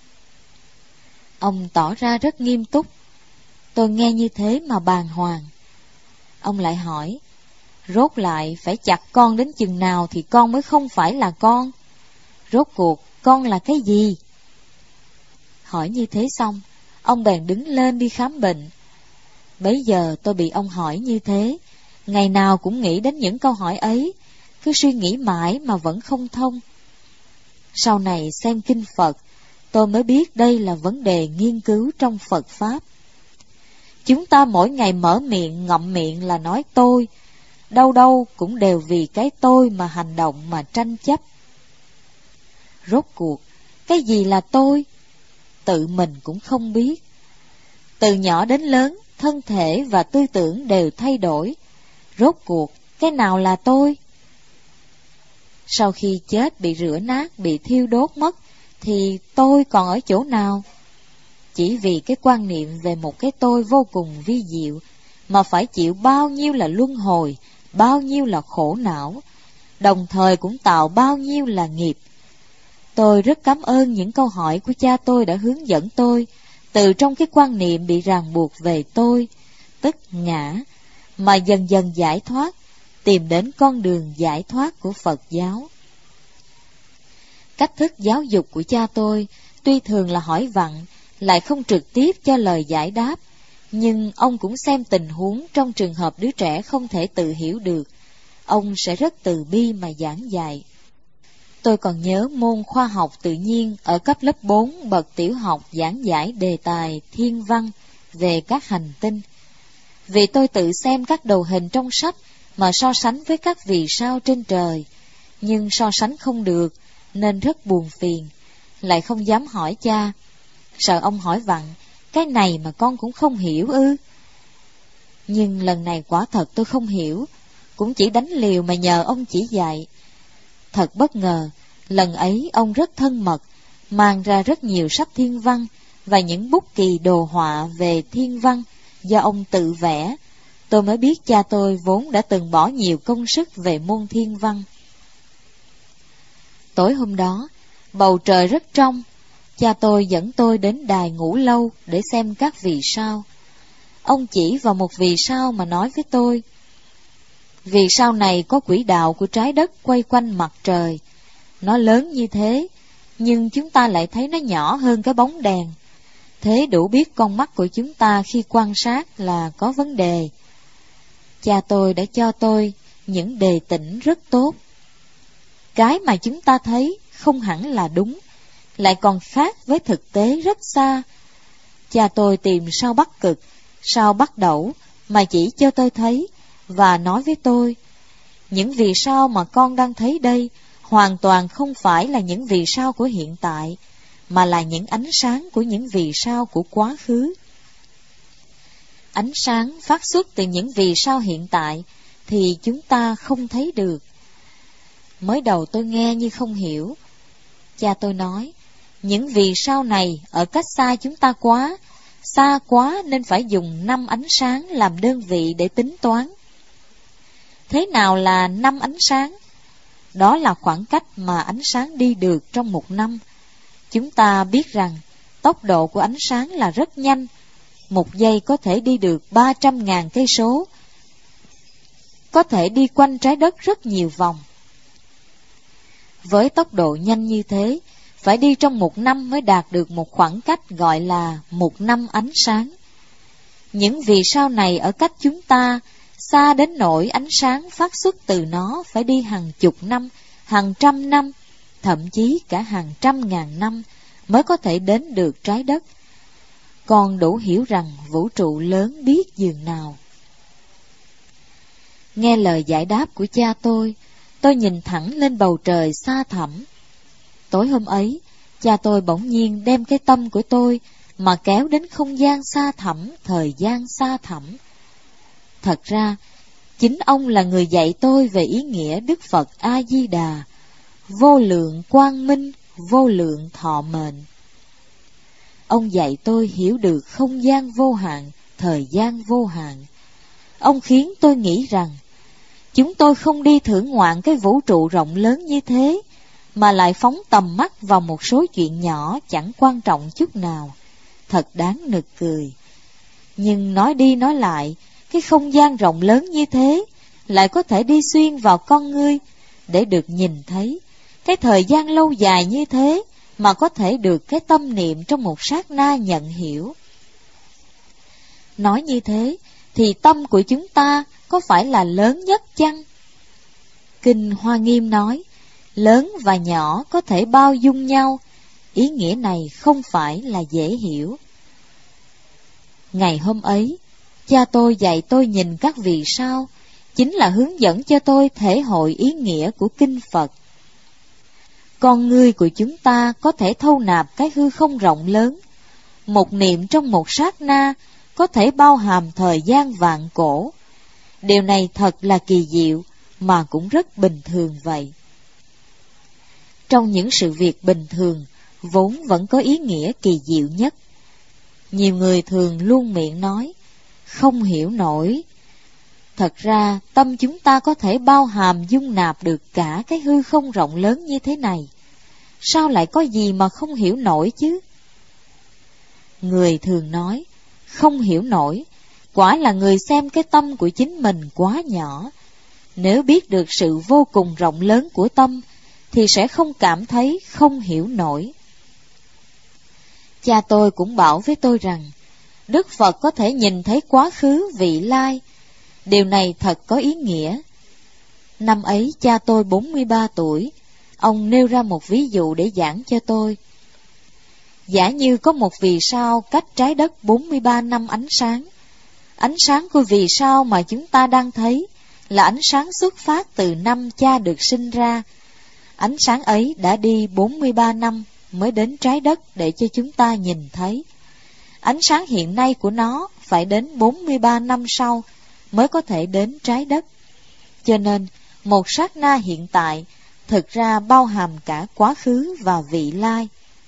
A: Ông tỏ ra rất nghiêm túc. Tôi nghe như thế mà bàng hoàng. Ông lại hỏi, rốt lại phải chặt con đến chừng nào thì con mới không phải là con? Rốt cuộc con là cái gì? Hỏi như thế xong, ông bèn đứng lên đi khám bệnh. Bấy giờ tôi bị ông hỏi như thế, ngày nào cũng nghĩ đến những câu hỏi ấy, cứ suy nghĩ mãi mà vẫn không thông. Sau này xem kinh Phật, tôi mới biết đây là vấn đề nghiên cứu trong Phật Pháp. Chúng ta mỗi ngày mở miệng ngậm miệng là nói tôi, đâu đâu cũng đều vì cái tôi mà hành động mà tranh chấp. Rốt cuộc, cái gì là tôi? Tự mình cũng không biết. Từ nhỏ đến lớn, thân thể và tư tưởng đều thay đổi. Rốt cuộc, cái nào là tôi? Sau khi chết bị rửa nát, bị thiêu đốt mất, thì tôi còn ở chỗ nào? Chỉ vì cái quan niệm về một cái tôi vô cùng vi diệu, mà phải chịu bao nhiêu là luân hồi, bao nhiêu là khổ não, đồng thời cũng tạo bao nhiêu là nghiệp. Tôi rất cảm ơn những câu hỏi của cha tôi đã hướng dẫn tôi, từ trong cái quan niệm bị ràng buộc về tôi, tức ngã, mà dần dần giải thoát, tìm đến con đường giải thoát của Phật giáo. Cách thức giáo dục của cha tôi tuy thường là hỏi vặn, lại không trực tiếp cho lời giải đáp, nhưng ông cũng xem tình huống trong trường hợp đứa trẻ không thể tự hiểu được, ông sẽ rất từ bi mà giảng dạy. Tôi còn nhớ môn khoa học tự nhiên ở cấp lớp 4 bậc tiểu học giảng giải đề tài thiên văn về các hành tinh. Vì tôi tự xem các đồ hình trong sách mà so sánh với các vì sao trên trời, nhưng so sánh không được nên rất buồn phiền, lại không dám hỏi cha, sợ ông hỏi vặn, cái này mà con cũng không hiểu ư? Nhưng lần này quả thật tôi không hiểu, cũng chỉ đánh liều mà nhờ ông chỉ dạy. Thật bất ngờ, lần ấy ông rất thân mật, mang ra rất nhiều sách thiên văn và những bút kỳ đồ họa về thiên văn do ông tự vẽ. Tôi mới biết cha tôi vốn đã từng bỏ nhiều công sức về môn thiên văn. Tối hôm đó, bầu trời rất trong, cha tôi dẫn tôi đến đài Ngũ Lâu để xem các vì sao. Ông chỉ vào một vì sao mà nói với tôi, vì sao này có quỹ đạo của trái đất quay quanh mặt trời. Nó lớn như thế, nhưng chúng ta lại thấy nó nhỏ hơn cái bóng đèn. Thế đủ biết con mắt của chúng ta khi quan sát là có vấn đề. Cha tôi đã cho tôi những đề tỉnh rất tốt. Cái mà chúng ta thấy không hẳn là đúng, lại còn khác với thực tế rất xa. Cha tôi tìm sao Bắc Cực, sao Bắc Đẩu mà chỉ cho tôi thấy, và nói với tôi, những vì sao mà con đang thấy đây hoàn toàn không phải là những vì sao của hiện tại, mà là những ánh sáng của những vì sao của quá khứ. Ánh sáng phát xuất từ những vì sao hiện tại thì chúng ta không thấy được. Mới đầu tôi nghe như không hiểu. Cha tôi nói, những vì sao này ở cách xa chúng ta quá, xa quá nên phải dùng 5 ánh sáng làm đơn vị để tính toán. Thế nào là 5 ánh sáng? Đó là khoảng cách mà ánh sáng đi được trong 1 năm. Chúng ta biết rằng tốc độ của ánh sáng là rất nhanh, 1 giây có thể đi được 300.000 cây số, có thể đi quanh trái đất rất nhiều vòng. Với tốc độ nhanh như thế, phải đi trong 1 năm mới đạt được một khoảng cách gọi là 1 năm ánh sáng. Những vì sao này ở cách chúng ta xa đến nỗi ánh sáng phát xuất từ nó phải đi hàng chục năm, hàng trăm năm, thậm chí cả hàng trăm ngàn năm mới có thể đến được trái đất. Con đủ hiểu rằng vũ trụ lớn biết dường nào. Nghe lời giải đáp của cha tôi nhìn thẳng lên bầu trời xa thẳm. Tối hôm ấy, cha tôi bỗng nhiên đem cái tâm của tôi mà kéo đến không gian xa thẳm, thời gian xa thẳm. Thật ra, chính ông là người dạy tôi về ý nghĩa Đức Phật A-di-đà, vô lượng quang minh, vô lượng thọ mệnh. Ông dạy tôi hiểu được không gian vô hạn, thời gian vô hạn. Ông khiến tôi nghĩ rằng, chúng tôi không đi thưởng ngoạn cái vũ trụ rộng lớn như thế, mà lại phóng tầm mắt vào một số chuyện nhỏ chẳng quan trọng chút nào. Thật đáng nực cười. Nhưng nói đi nói lại, cái không gian rộng lớn như thế lại có thể đi xuyên vào con ngươi để được nhìn thấy. Cái thời gian lâu dài như thế mà có thể được cái tâm niệm trong một sát na nhận hiểu. Nói như thế thì tâm của chúng ta có phải là lớn nhất chăng? Kinh Hoa Nghiêm nói, lớn và nhỏ có thể bao dung nhau. Ý nghĩa này không phải là dễ hiểu. Ngày hôm ấy, cha tôi dạy tôi nhìn các vì sao, chính là hướng dẫn cho tôi thể hội ý nghĩa của kinh Phật. Con ngươi của chúng ta có thể thâu nạp cái hư không rộng lớn. Một niệm trong một sát na có thể bao hàm thời gian vạn cổ. Điều này thật là kỳ diệu, mà cũng rất bình thường vậy. Trong những sự việc bình thường, vốn vẫn có ý nghĩa kỳ diệu nhất. Nhiều người thường luôn miệng nói, không hiểu nổi. Thật ra, tâm chúng ta có thể bao hàm dung nạp được cả cái hư không rộng lớn như thế này. Sao lại có gì mà không hiểu nổi chứ? Người thường nói, không hiểu nổi, quả là người xem cái tâm của chính mình quá nhỏ. Nếu biết được sự vô cùng rộng lớn của tâm, thì sẽ không cảm thấy không hiểu nổi. Cha tôi cũng bảo với tôi rằng, Đức Phật có thể nhìn thấy quá khứ vị lai. Điều này thật có ý nghĩa. Năm ấy cha tôi 43 tuổi, ông nêu ra một ví dụ để giảng cho tôi. Giả như có một vì sao cách trái đất 43 năm ánh sáng. Ánh sáng của vì sao mà chúng ta đang thấy là ánh sáng xuất phát từ năm cha được sinh ra. Ánh sáng ấy đã đi 43 năm mới đến trái đất để cho chúng ta nhìn thấy. Ánh sáng hiện nay của nó phải đến 43 năm sau mới có thể đến trái đất. Cho nên, một sát na hiện tại thực ra bao hàm cả quá khứ và vị lai.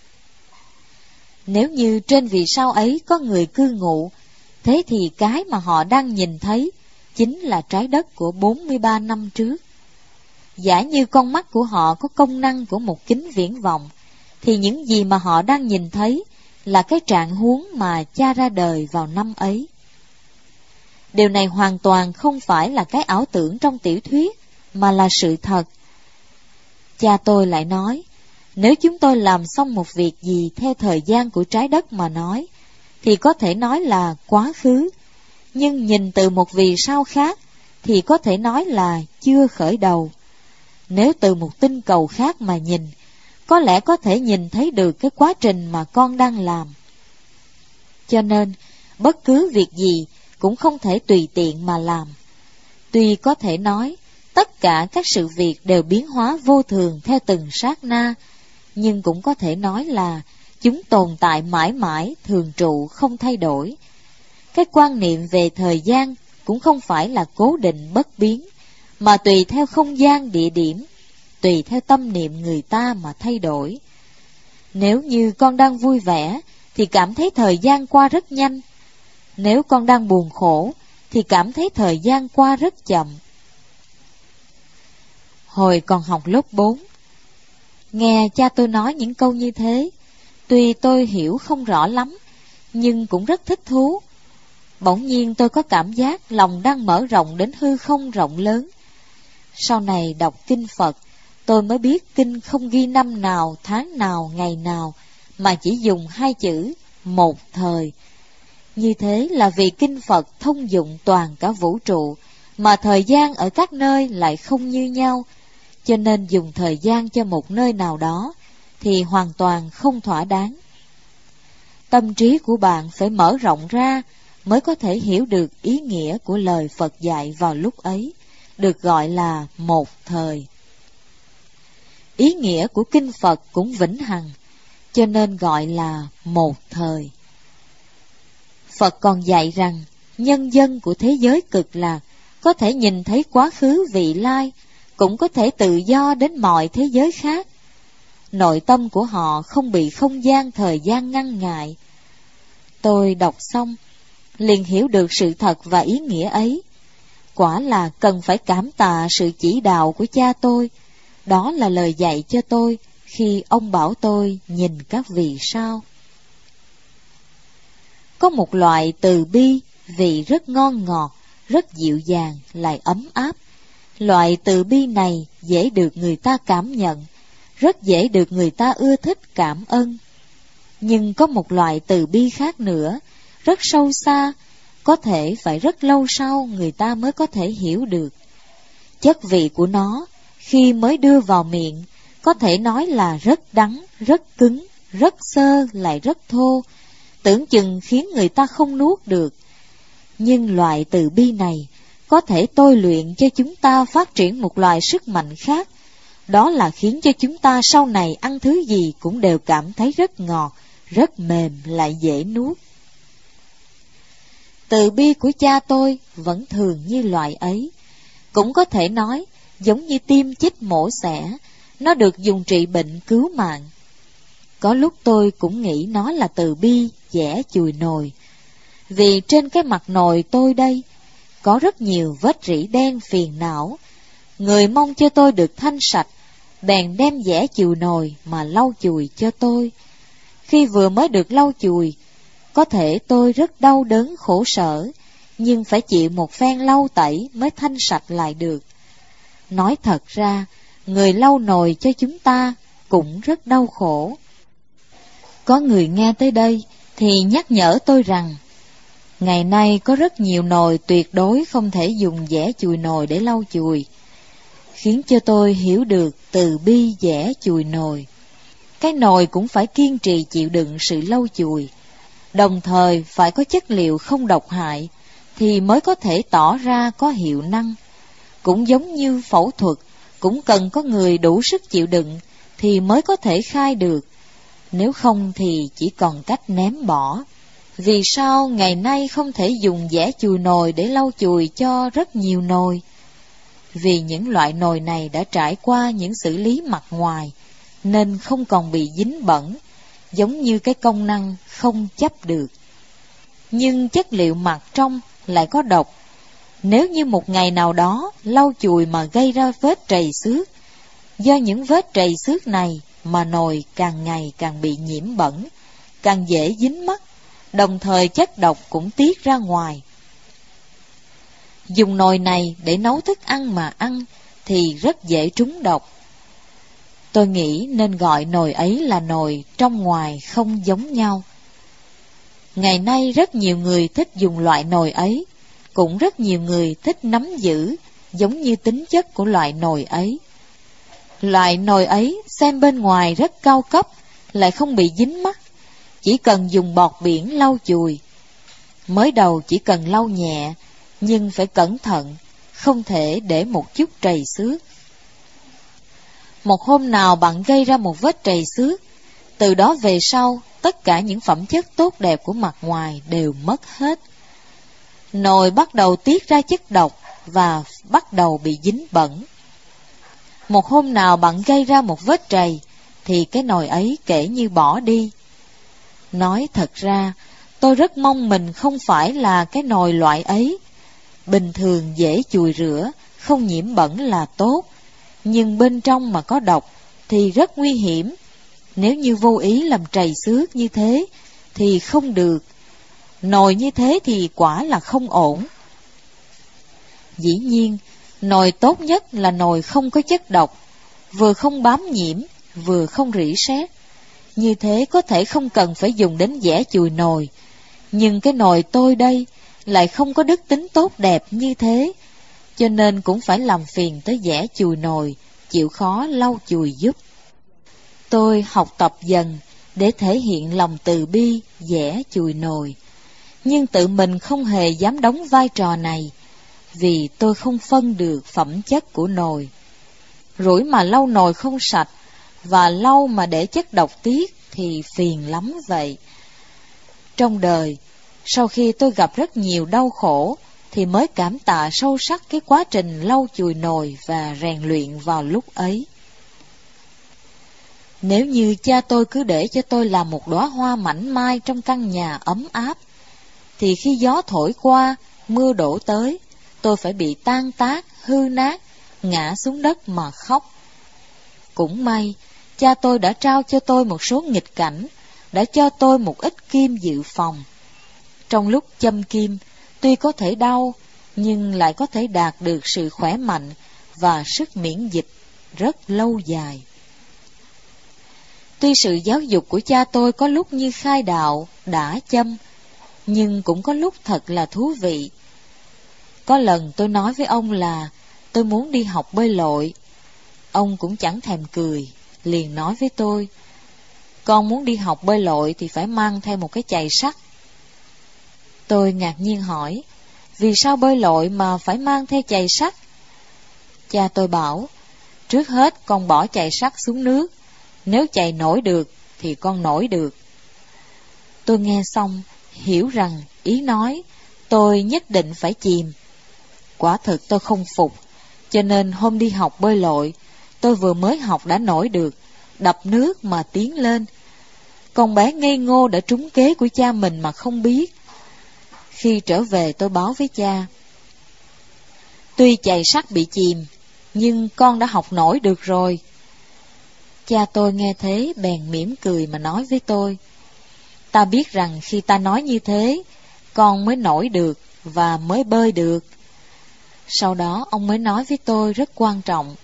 A: Nếu như trên vì sao ấy có người cư ngụ, thế thì cái mà họ đang nhìn thấy chính là trái đất của 43 năm trước. Giả như con mắt của họ có công năng của một kính viễn vọng, thì những gì mà họ đang nhìn thấy là cái trạng huống mà cha ra đời vào năm ấy. Điều này hoàn toàn không phải là cái ảo tưởng trong tiểu thuyết, mà là sự thật. Cha tôi lại nói, nếu chúng tôi làm xong một việc gì theo thời gian của trái đất mà nói, thì có thể nói là quá khứ, nhưng nhìn từ một vì sao khác, thì có thể nói là chưa khởi đầu. Nếu từ một tinh cầu khác mà nhìn, có lẽ có thể nhìn thấy được cái quá trình mà con đang làm. Cho nên, bất cứ việc gì cũng không thể tùy tiện mà làm. Tuy có thể nói, tất cả các sự việc đều biến hóa vô thường theo từng sát na, nhưng cũng có thể nói là chúng tồn tại mãi mãi, thường trụ, không thay đổi. Cái quan niệm về thời gian cũng không phải là cố định bất biến, mà tùy theo không gian địa điểm, tùy theo tâm niệm người ta mà thay đổi. Nếu như con đang vui vẻ, thì cảm thấy thời gian qua rất nhanh. Nếu con đang buồn khổ, thì cảm thấy thời gian qua rất chậm. Hồi còn học lớp 4, nghe cha tôi nói những câu như thế, tuy tôi hiểu không rõ lắm, nhưng cũng rất thích thú. Bỗng nhiên tôi có cảm giác lòng đang mở rộng đến hư không rộng lớn. Sau này đọc kinh Phật, tôi mới biết kinh không ghi năm nào, tháng nào, ngày nào, mà chỉ dùng 2 chữ, một thời. Như thế là vì kinh Phật thông dụng toàn cả vũ trụ, mà thời gian ở các nơi lại không như nhau, cho nên dùng thời gian cho một nơi nào đó thì hoàn toàn không thỏa đáng. Tâm trí của bạn phải mở rộng ra mới có thể hiểu được ý nghĩa của lời Phật dạy vào lúc ấy, được gọi là một thời. Ý nghĩa của kinh Phật cũng vĩnh hằng, cho nên gọi là một thời. Phật còn dạy rằng, nhân dân của thế giới cực lạc có thể nhìn thấy quá khứ vị lai, cũng có thể tự do đến mọi thế giới khác. Nội tâm của họ không bị không gian thời gian ngăn ngại. Tôi đọc xong, liền hiểu được sự thật và ý nghĩa ấy. Quả là cần phải cảm tạ sự chỉ đạo của cha tôi. Đó là lời dạy cho tôi khi ông bảo tôi nhìn các vì sao. Có một loại từ bi, vị rất ngon ngọt, rất dịu dàng, lại ấm áp. Loại từ bi này dễ được người ta cảm nhận, rất dễ được người ta ưa thích cảm ơn. Nhưng có một loại từ bi khác nữa, rất sâu xa, có thể phải rất lâu sau người ta mới có thể hiểu được. Chất vị của nó, khi mới đưa vào miệng, có thể nói là rất đắng, rất cứng, rất xơ lại rất thô, tưởng chừng khiến người ta không nuốt được. Nhưng loại từ bi này có thể tôi luyện cho chúng ta phát triển một loại sức mạnh khác, đó là khiến cho chúng ta sau này ăn thứ gì cũng đều cảm thấy rất ngọt, rất mềm lại dễ nuốt. Từ bi của cha tôi vẫn thường như loại ấy. Cũng có thể nói, giống như tiêm chích mổ xẻ, nó được dùng trị bệnh cứu mạng. Có lúc tôi cũng nghĩ nó là từ bi giẻ chùi nồi. Vì trên cái mặt nồi tôi đây, có rất nhiều vết rỉ đen phiền não. Người mong cho tôi được thanh sạch, bèn đem giẻ chùi nồi mà lau chùi cho tôi. Khi vừa mới được lau chùi, có thể tôi rất đau đớn khổ sở, nhưng phải chịu một phen lau tẩy mới thanh sạch lại được. Nói thật ra, người lau nồi cho chúng ta cũng rất đau khổ. Có người nghe tới đây thì nhắc nhở tôi rằng, ngày nay có rất nhiều nồi tuyệt đối không thể dùng giẻ chùi nồi để lau chùi, khiến cho tôi hiểu được từ bi giẻ chùi nồi. Cái nồi cũng phải kiên trì chịu đựng sự lau chùi, đồng thời phải có chất liệu không độc hại thì mới có thể tỏ ra có hiệu năng. Cũng giống như phẫu thuật, cũng cần có người đủ sức chịu đựng thì mới có thể khai được, nếu không thì chỉ còn cách ném bỏ. Vì sao ngày nay không thể dùng giẻ chùi nồi để lau chùi cho rất nhiều nồi? Vì những loại nồi này đã trải qua những xử lý mặt ngoài, nên không còn bị dính bẩn, giống như cái công năng không chấp được. Nhưng chất liệu mặt trong lại có độc. Nếu như một ngày nào đó lau chùi mà gây ra vết trầy xước, do những vết trầy xước này mà nồi càng ngày càng bị nhiễm bẩn, càng dễ dính mắt, đồng thời chất độc cũng tiết ra ngoài. Dùng nồi này để nấu thức ăn mà ăn thì rất dễ trúng độc. Tôi nghĩ nên gọi nồi ấy là nồi trong ngoài không giống nhau. Ngày nay rất nhiều người thích dùng loại nồi ấy, cũng rất nhiều người thích nắm giữ, giống như tính chất của loại nồi ấy. Loại nồi ấy xem bên ngoài rất cao cấp, lại không bị dính mắt, chỉ cần dùng bọt biển lau chùi. Mới đầu chỉ cần lau nhẹ, nhưng phải cẩn thận, không thể để một chút trầy xước. Một hôm nào bạn gây ra một vết trầy xước, từ đó về sau, tất cả những phẩm chất tốt đẹp của mặt ngoài đều mất hết. Nồi bắt đầu tiết ra chất độc và bắt đầu bị dính bẩn. Một hôm nào bạn gây ra một vết trầy, thì cái nồi ấy kể như bỏ đi. Nói thật ra, tôi rất mong mình không phải là cái nồi loại ấy. Bình thường dễ chùi rửa, không nhiễm bẩn là tốt, nhưng bên trong mà có độc thì rất nguy hiểm. Nếu như vô ý làm trầy xước như thế thì không được. Nồi như thế thì quả là không ổn. Dĩ nhiên, nồi tốt nhất là nồi không có chất độc, vừa không bám nhiễm, vừa không rỉ sét. Như thế có thể không cần phải dùng đến giẻ chùi nồi. Nhưng cái nồi tôi đây lại không có đức tính tốt đẹp như thế, cho nên cũng phải làm phiền tới giẻ chùi nồi, chịu khó lau chùi giúp. Tôi học tập dần để thể hiện lòng từ bi, giẻ chùi nồi. Nhưng tự mình không hề dám đóng vai trò này, vì tôi không phân được phẩm chất của nồi. Rủi mà lau nồi không sạch, và lau mà để chất độc tiết thì phiền lắm vậy. Trong đời, sau khi tôi gặp rất nhiều đau khổ, thì mới cảm tạ sâu sắc cái quá trình lau chùi nồi và rèn luyện vào lúc ấy. Nếu như cha tôi cứ để cho tôi làm một đóa hoa mảnh mai trong căn nhà ấm áp, thì khi gió thổi qua, mưa đổ tới, tôi phải bị tan tác, hư nát, ngã xuống đất mà khóc. Cũng may, cha tôi đã trao cho tôi một số nghịch cảnh, đã cho tôi một ít kim dự phòng. Trong lúc châm kim, tuy có thể đau, nhưng lại có thể đạt được sự khỏe mạnh và sức miễn dịch rất lâu dài. Tuy sự giáo dục của cha tôi có lúc như khai đạo, đã châm, nhưng cũng có lúc thật là thú vị. Có lần tôi nói với ông là tôi muốn đi học bơi lội. Ông cũng chẳng thèm cười, liền nói với tôi, con muốn đi học bơi lội thì phải mang theo một cái chày sắt. Tôi ngạc nhiên hỏi, vì sao bơi lội mà phải mang theo chày sắt? Cha tôi bảo, trước hết con bỏ chày sắt xuống nước, nếu chày nổi được thì con nổi được. Tôi nghe xong, hiểu rằng ý nói tôi nhất định phải chìm. Quả thực tôi không phục, cho nên hôm đi học bơi lội, tôi vừa mới học đã nổi được, đập nước mà tiến lên. Con bé ngây ngô đã trúng kế của cha mình mà không biết. Khi trở về tôi báo với cha, tuy chày sắt bị chìm, nhưng con đã học nổi được rồi. Cha tôi nghe thế bèn mỉm cười mà nói với tôi, ta biết rằng khi ta nói như thế, con mới nổi được và mới bơi được. Sau đó ông mới nói với tôi rất quan trọng,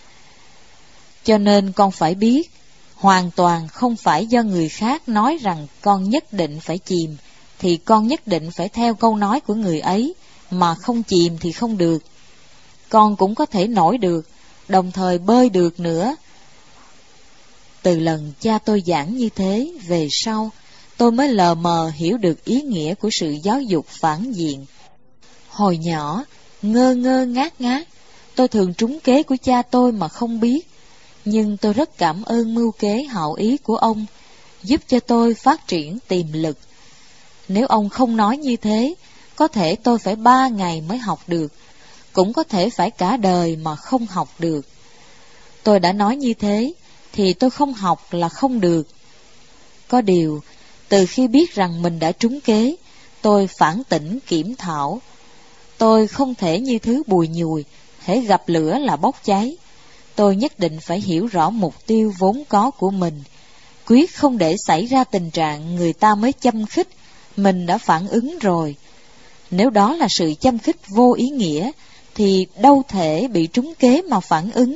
A: cho nên con phải biết, hoàn toàn không phải do người khác nói rằng con nhất định phải chìm, thì con nhất định phải theo câu nói của người ấy, mà không chìm thì không được. Con cũng có thể nổi được, đồng thời bơi được nữa. Từ lần cha tôi giảng như thế, về sau, tôi mới lờ mờ hiểu được ý nghĩa của sự giáo dục phản diện. Hồi nhỏ, ngơ ngơ ngác ngác, tôi thường trúng kế của cha tôi mà không biết. Nhưng tôi rất cảm ơn mưu kế hảo ý của ông, giúp cho tôi phát triển tiềm lực. Nếu ông không nói như thế, có thể tôi phải 3 ngày mới học được, cũng có thể phải cả đời mà không học được. Tôi đã nói như thế, thì tôi không học là không được. Có điều, từ khi biết rằng mình đã trúng kế, tôi phản tỉnh kiểm thảo. Tôi không thể như thứ bùi nhùi, hễ gặp lửa là bốc cháy. Tôi nhất định phải hiểu rõ mục tiêu vốn có của mình, quyết không để xảy ra tình trạng người ta mới châm khích, mình đã phản ứng rồi. Nếu đó là sự châm khích vô ý nghĩa, thì đâu thể bị trúng kế mà phản ứng.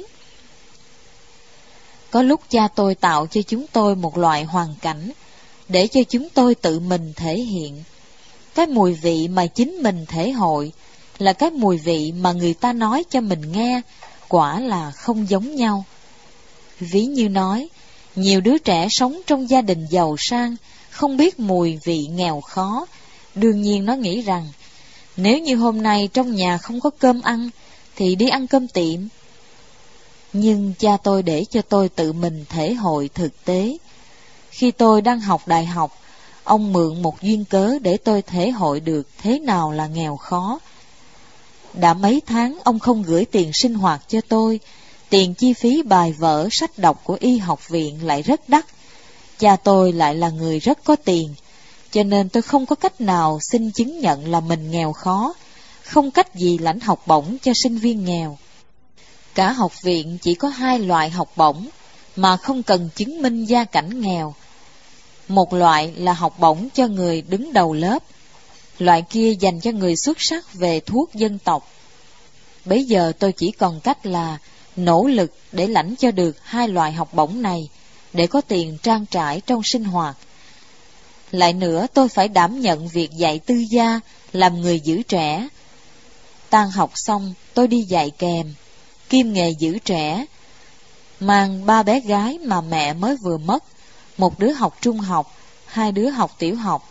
A: Có lúc cha tôi tạo cho chúng tôi một loại hoàn cảnh, để cho chúng tôi tự mình thể hiện. Cái mùi vị mà chính mình thể hội, là cái mùi vị mà người ta nói cho mình nghe, quả là không giống nhau. Ví như nói, nhiều đứa trẻ sống trong gia đình giàu sang, không biết mùi vị nghèo khó. Đương nhiên nó nghĩ rằng, nếu như hôm nay trong nhà không có cơm ăn, thì đi ăn cơm tiệm. Nhưng cha tôi để cho tôi tự mình thể hội thực tế. Khi tôi đang học đại học, ông mượn một duyên cớ để tôi thể hội được thế nào là nghèo khó. Đã mấy tháng ông không gửi tiền sinh hoạt cho tôi, tiền chi phí bài vở, sách đọc của y học viện lại rất đắt. Cha tôi lại là người rất có tiền, cho nên tôi không có cách nào xin chứng nhận là mình nghèo khó, không cách gì lãnh học bổng cho sinh viên nghèo. Cả học viện chỉ có 2 loại học bổng, mà không cần chứng minh gia cảnh nghèo. Một loại là học bổng cho người đứng đầu lớp, loại kia dành cho người xuất sắc về thuốc dân tộc. Bấy giờ tôi chỉ còn cách là nỗ lực để lãnh cho được 2 loại học bổng này, để có tiền trang trải trong sinh hoạt. Lại nữa tôi phải đảm nhận việc dạy tư gia, làm người giữ trẻ. Tan học xong tôi đi dạy kèm, kiêm nghề giữ trẻ, mang 3 bé gái mà mẹ mới vừa mất, 1 đứa học trung học, 2 đứa học tiểu học.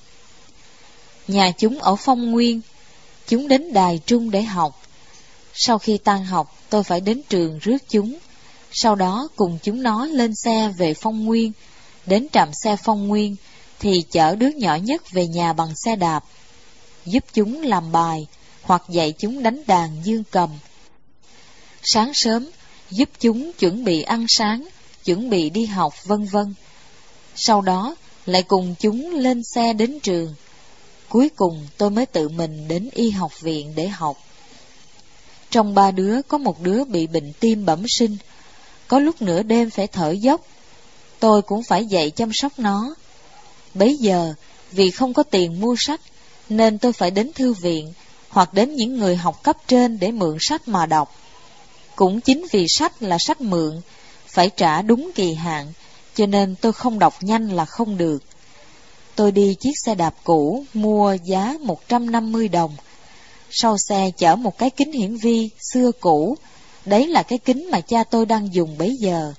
A: Nhà chúng ở Phong Nguyên, chúng đến Đài Trung để học. Sau khi tan học, tôi phải đến trường rước chúng, sau đó cùng chúng nó lên xe về Phong Nguyên. Đến trạm xe Phong Nguyên thì chở đứa nhỏ nhất về nhà bằng xe đạp, giúp chúng làm bài hoặc dạy chúng đánh đàn dương cầm. Sáng sớm giúp chúng chuẩn bị ăn sáng, chuẩn bị đi học vân vân. Sau đó lại cùng chúng lên xe đến trường. Cuối cùng tôi mới tự mình đến y học viện để học. Trong 3 đứa có 1 đứa bị bệnh tim bẩm sinh, có lúc nửa đêm phải thở dốc. Tôi cũng phải dậy chăm sóc nó. Bấy giờ vì không có tiền mua sách, nên tôi phải đến thư viện hoặc đến những người học cấp trên để mượn sách mà đọc. Cũng chính vì sách là sách mượn, phải trả đúng kỳ hạn, cho nên tôi không đọc nhanh là không được. Tôi đi chiếc xe đạp cũ, mua giá 150 đồng. Sau xe chở một cái kính hiển vi xưa cũ, đấy là cái kính mà cha tôi đang dùng bấy giờ.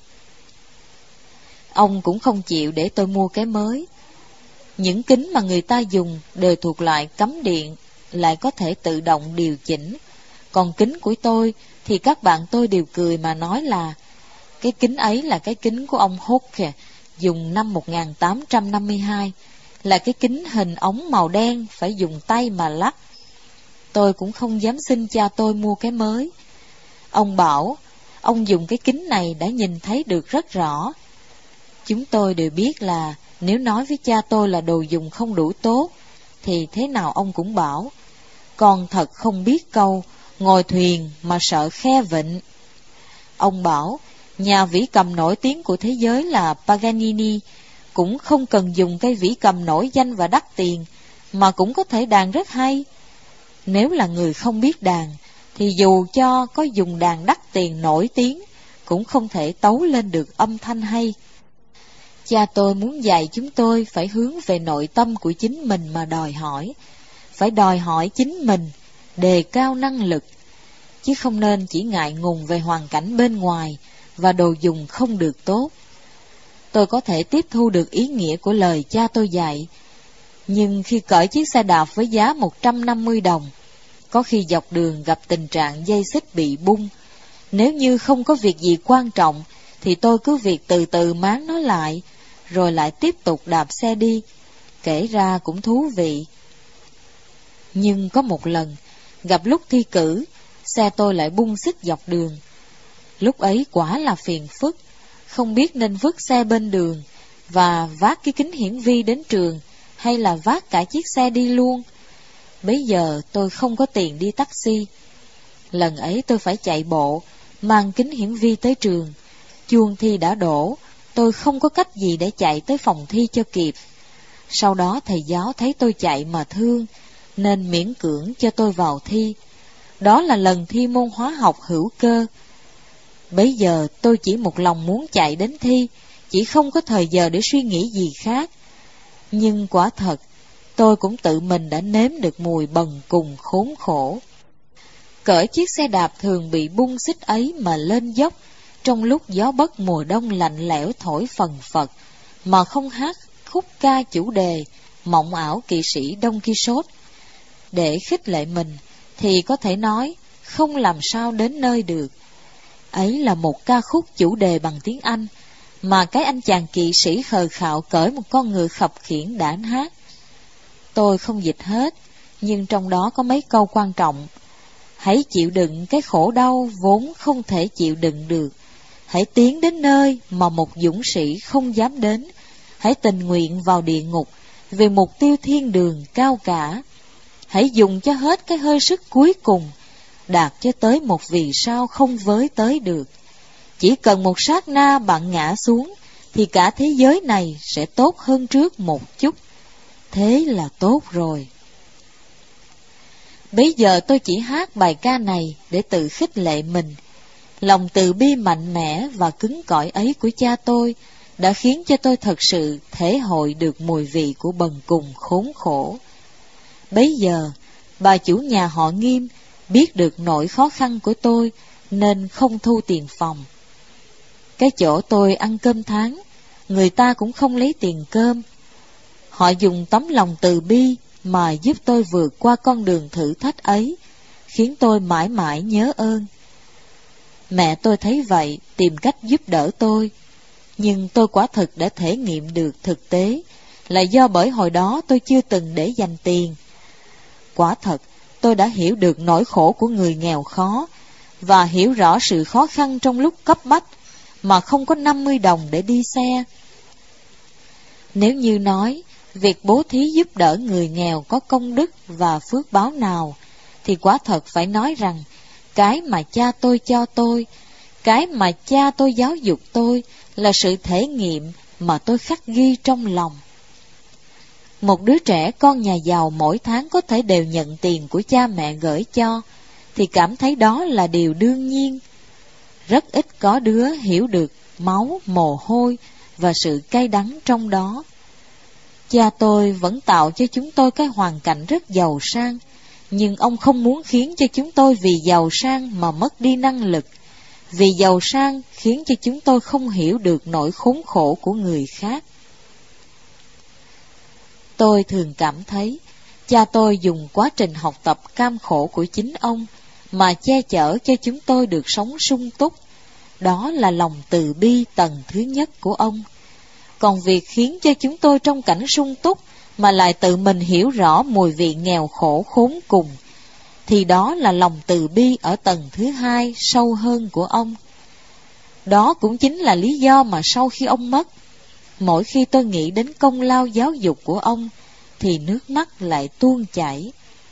A: Ông cũng không chịu để tôi mua cái mới. Những kính mà người ta dùng đều thuộc loại cắm điện, lại có thể tự động điều chỉnh. Còn kính của tôi thì các bạn tôi đều cười mà nói là cái kính ấy là cái kính của ông Hooke, dùng năm 1852, là cái kính hình ống màu đen, phải dùng tay mà lắc. Tôi cũng không dám xin cha tôi mua cái mới. Ông bảo, ông dùng cái kính này đã nhìn thấy được rất rõ. Chúng tôi đều biết là nếu nói với cha tôi là đồ dùng không đủ tốt, thì thế nào ông cũng bảo, con thật không biết câu, ngồi thuyền mà sợ khe vịnh. Ông bảo, nhà vĩ cầm nổi tiếng của thế giới là Paganini cũng không cần dùng cây vĩ cầm nổi danh và đắt tiền, mà cũng có thể đàn rất hay. Nếu là người không biết đàn, thì dù cho có dùng đàn đắt tiền nổi tiếng, cũng không thể tấu lên được âm thanh hay. Cha tôi muốn dạy chúng tôi phải hướng về nội tâm của chính mình mà đòi hỏi, phải đòi hỏi chính mình, đề cao năng lực, chứ không nên chỉ ngại ngùng về hoàn cảnh bên ngoài và đồ dùng không được tốt. Tôi có thể tiếp thu được ý nghĩa của lời cha tôi dạy, nhưng khi cởi chiếc xe đạp với giá 150 đồng, có khi dọc đường gặp tình trạng dây xích bị bung. Nếu như không có việc gì quan trọng, thì tôi cứ việc từ từ máng nó lại, rồi lại tiếp tục đạp xe đi. Kể ra cũng thú vị. Nhưng có một lần, gặp lúc thi cử, xe tôi lại bung xích dọc đường. Lúc ấy quả là phiền phức, không biết nên vứt xe bên đường và vác cái kính hiển vi đến trường, hay là vác cả chiếc xe đi luôn. Bấy giờ tôi không có tiền đi taxi. Lần ấy tôi phải chạy bộ, mang kính hiển vi tới trường. Chuông thi đã đổ, tôi không có cách gì để chạy tới phòng thi cho kịp. Sau đó thầy giáo thấy tôi chạy mà thương, nên miễn cưỡng cho tôi vào thi. Đó là lần thi môn hóa học hữu cơ. Bấy giờ tôi chỉ một lòng muốn chạy đến thi, chỉ không có thời giờ để suy nghĩ gì khác. Nhưng quả thật, tôi cũng tự mình đã nếm được mùi bần cùng khốn khổ. Cởi chiếc xe đạp thường bị bung xích ấy mà lên dốc, trong lúc gió Bắc mùa đông lạnh lẽo thổi phần phật, mà không hát khúc ca chủ đề mộng ảo kỵ sĩ Don Quixote để khích lệ mình, thì có thể nói không làm sao đến nơi được. Ấy là một ca khúc chủ đề bằng tiếng Anh, mà cái anh chàng kỵ sĩ khờ khạo cởi một con ngựa khập khiễng đã hát. Tôi không dịch hết, nhưng trong đó có mấy câu quan trọng. Hãy chịu đựng cái khổ đau vốn không thể chịu đựng được. Hãy tiến đến nơi mà một dũng sĩ không dám đến. Hãy tình nguyện vào địa ngục vì mục tiêu thiên đường cao cả. Hãy dùng cho hết cái hơi sức cuối cùng, đạt cho tới một vì sao không với tới được. Chỉ cần một sát na bạn ngã xuống, thì cả thế giới này sẽ tốt hơn trước một chút. Thế là tốt rồi. Bấy giờ tôi chỉ hát bài ca này để tự khích lệ mình. Lòng từ bi mạnh mẽ và cứng cỏi ấy của cha tôi đã khiến cho tôi thật sự thể hội được mùi vị của bần cùng khốn khổ. Bấy giờ, bà chủ nhà họ Nghiêm biết được nỗi khó khăn của tôi nên không thu tiền phòng. Cái chỗ tôi ăn cơm tháng, người ta cũng không lấy tiền cơm. Họ dùng tấm lòng từ bi mà giúp tôi vượt qua con đường thử thách ấy, khiến tôi mãi mãi nhớ ơn. Mẹ tôi thấy vậy, tìm cách giúp đỡ tôi. Nhưng tôi quả thực đã thể nghiệm được thực tế là do bởi hồi đó tôi chưa từng để dành tiền. Quả thật, tôi đã hiểu được nỗi khổ của người nghèo khó, và hiểu rõ sự khó khăn trong lúc cấp bách mà không có 50 đồng để đi xe. Nếu như nói việc bố thí giúp đỡ người nghèo có công đức và phước báo nào, thì quả thật phải nói rằng cái mà cha tôi cho tôi, cái mà cha tôi giáo dục tôi là sự thể nghiệm mà tôi khắc ghi trong lòng. Một đứa trẻ con nhà giàu mỗi tháng có thể đều nhận tiền của cha mẹ gửi cho, thì cảm thấy đó là điều đương nhiên. Rất ít có đứa hiểu được máu, mồ hôi và sự cay đắng trong đó. Cha tôi vẫn tạo cho chúng tôi cái hoàn cảnh rất giàu sang, nhưng ông không muốn khiến cho chúng tôi vì giàu sang mà mất đi năng lực. Vì giàu sang khiến cho chúng tôi không hiểu được nỗi khốn khổ của người khác. Tôi thường cảm thấy, Cha tôi dùng quá trình học tập cam khổ của chính ông mà che chở cho chúng tôi được sống sung túc. Đó là lòng từ bi tầng thứ nhất của ông. Còn việc khiến cho chúng tôi trong cảnh sung túc mà lại tự mình hiểu rõ mùi vị nghèo khổ khốn cùng, thì đó là lòng từ bi ở tầng thứ hai sâu hơn của ông. Đó cũng chính là lý do mà sau khi ông mất, mỗi khi tôi nghĩ đến công lao giáo dục của ông, thì nước mắt lại tuôn chảy.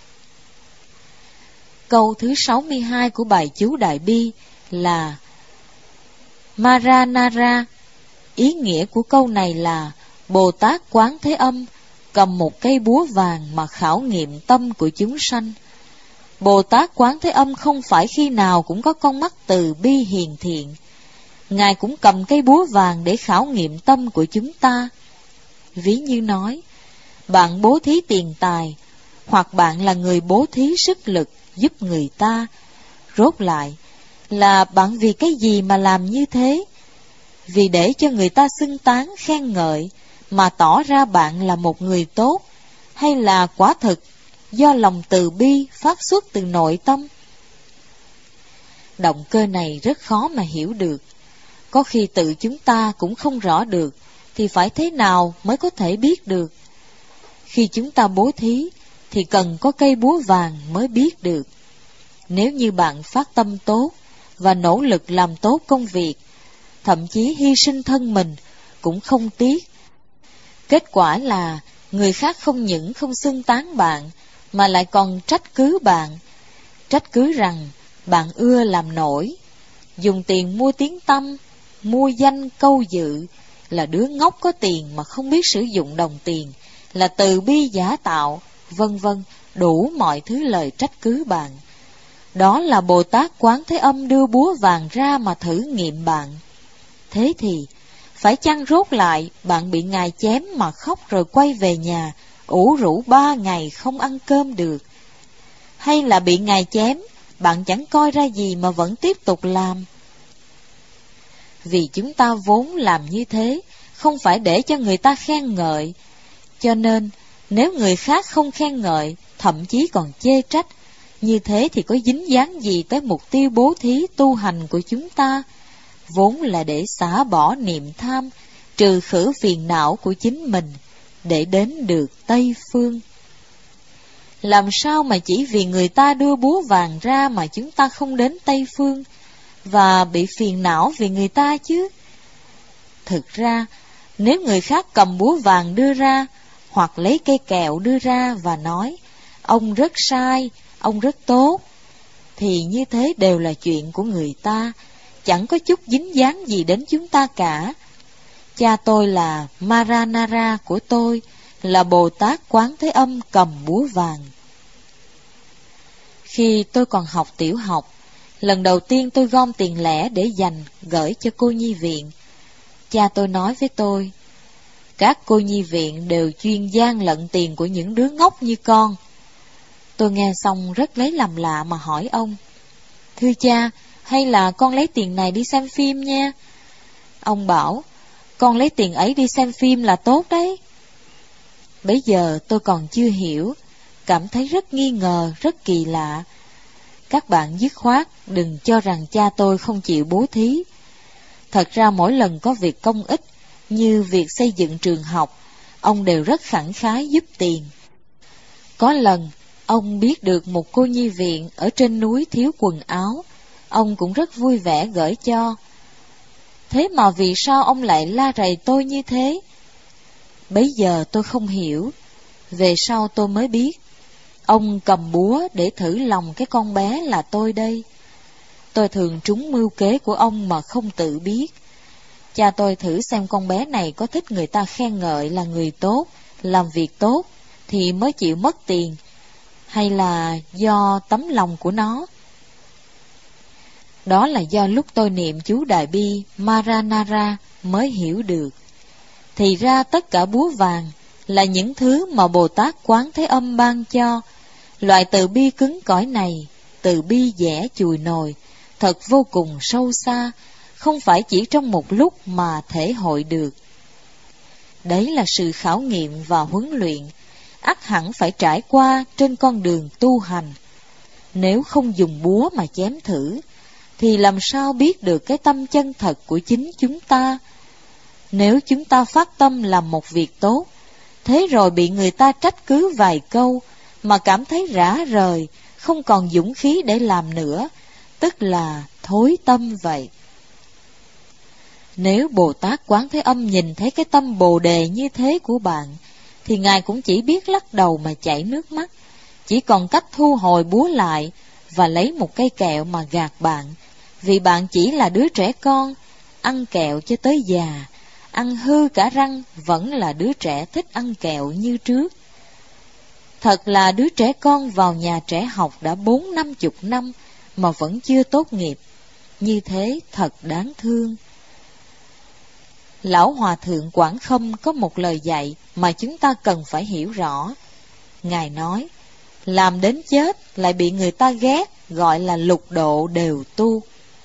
A: Câu thứ 62 của bài chú Đại Bi là Maranara. Ý nghĩa của câu này là Bồ Tát Quán Thế Âm cầm một cây búa vàng mà khảo nghiệm tâm của chúng sanh. Bồ Tát Quán Thế Âm không phải khi nào cũng có con mắt từ bi hiền thiện. Ngài cũng cầm cây búa vàng để khảo nghiệm tâm của chúng ta. Ví như nói, bạn bố thí tiền tài, hoặc bạn là người bố thí sức lực giúp người ta, rốt lại là bạn vì cái gì mà làm như thế? Vì để cho người ta xưng tán khen ngợi mà tỏ ra bạn là một người tốt, hay là quả thực do lòng từ bi phát xuất từ nội tâm? Động cơ này rất khó mà hiểu được. Có khi tự chúng ta cũng không rõ được, thì phải thế nào mới có thể biết được? Khi chúng ta bố thí, thì cần có cây búa vàng mới biết được. Nếu như bạn phát tâm tốt và nỗ lực làm tốt công việc, thậm chí hy sinh thân mình cũng không tiếc, kết quả là người khác không những không xưng tán bạn, mà lại còn trách cứ bạn. Trách cứ rằng bạn ưa làm nổi, dùng tiền mua tiếng tăm, mua danh câu dự, là đứa ngốc có tiền mà không biết sử dụng đồng tiền, là từ bi giả tạo, vân vân, đủ mọi thứ lời trách cứ bạn. Đó là Bồ Tát Quán Thế Âm đưa búa vàng ra mà thử nghiệm bạn. Thế thì, phải chăng rốt lại bạn bị Ngài chém mà khóc rồi quay về nhà, ủ rũ 3 ngày không ăn cơm được? Hay là bị Ngài chém, bạn chẳng coi ra gì mà vẫn tiếp tục làm? Vì chúng ta vốn làm như thế, không phải để cho người ta khen ngợi. Cho nên, nếu người khác không khen ngợi, thậm chí còn chê trách, như thế thì có dính dáng gì tới mục tiêu bố thí tu hành của chúng ta? Vốn là để xả bỏ niệm tham, trừ khử phiền não của chính mình, để đến được Tây Phương. Làm sao mà chỉ vì người ta đưa búa vàng ra mà chúng ta không đến Tây Phương, và bị phiền não vì người ta chứ? Thực ra, nếu người khác cầm búa vàng đưa ra, hoặc lấy cây kẹo đưa ra và nói, ông rất sai, ông rất tốt, thì như thế đều là chuyện của người ta, chẳng có chút dính dáng gì đến chúng ta cả. Cha tôi là Maranara của tôi, là Bồ Tát Quán Thế Âm cầm búa vàng. Khi tôi còn học tiểu học, lần đầu tiên tôi gom tiền lẻ để dành gửi cho cô nhi viện. Cha tôi nói với tôi, các cô nhi viện đều chuyên gian lận tiền của những đứa ngốc như con. Tôi nghe xong rất lấy làm lạ mà hỏi ông, thưa cha, hay là con lấy tiền này đi xem phim nha? Ông bảo, con lấy tiền ấy đi xem phim là tốt đấy. Bấy giờ tôi còn chưa hiểu, cảm thấy rất nghi ngờ, rất kỳ lạ. Các bạn dứt khoát đừng cho rằng cha tôi không chịu bố thí. Thật ra mỗi lần có việc công ích, như việc xây dựng trường học, ông đều rất khẳng khái giúp tiền. Có lần, ông biết được một cô nhi viện ở trên núi thiếu quần áo, ông cũng rất vui vẻ gửi cho. Thế mà vì sao ông lại la rầy tôi như thế? Bấy giờ tôi không hiểu, về sau tôi mới biết. Ông cầm búa để thử lòng cái con bé là tôi đây. Tôi thường trúng mưu kế của ông mà không tự biết. Cha tôi thử xem con bé này có thích người ta khen ngợi là người tốt, làm việc tốt, thì mới chịu mất tiền, hay là do tấm lòng của nó. Đó là do lúc tôi niệm chú Đại Bi Maranara mới hiểu được. Thì ra tất cả búa vàng là những thứ mà Bồ Tát Quán Thế Âm ban cho. Loại từ bi cứng cỏi này, từ bi dẻ chùi nồi, thật vô cùng sâu xa, không phải chỉ trong một lúc mà thể hội được. Đấy là sự khảo nghiệm và huấn luyện. ắt hẳn phải trải qua trên con đường tu hành. Nếu không dùng búa mà chém thử, thì làm sao biết được cái tâm chân thật của chính chúng ta? Nếu chúng ta phát tâm làm một việc tốt, thế rồi bị người ta trách cứ vài câu mà cảm thấy rã rời, không còn dũng khí để làm nữa, tức là thối tâm vậy. Nếu Bồ Tát Quán Thế Âm nhìn thấy cái tâm bồ đề như thế của bạn, thì Ngài cũng chỉ biết lắc đầu mà chảy nước mắt, chỉ còn cách thu hồi búa lại và lấy một cây kẹo mà gạt bạn, vì bạn chỉ là đứa trẻ con, ăn kẹo cho tới già, ăn hư cả răng vẫn là đứa trẻ thích ăn kẹo như trước. Thật là đứa trẻ con vào nhà trẻ học đã 40-50 năm mà vẫn chưa tốt nghiệp, như thế thật đáng thương. Lão Hòa Thượng Quảng Khâm có một lời dạy mà chúng ta cần phải hiểu rõ. Ngài nói, làm đến chết lại bị người ta ghét, gọi là lục độ đều tu.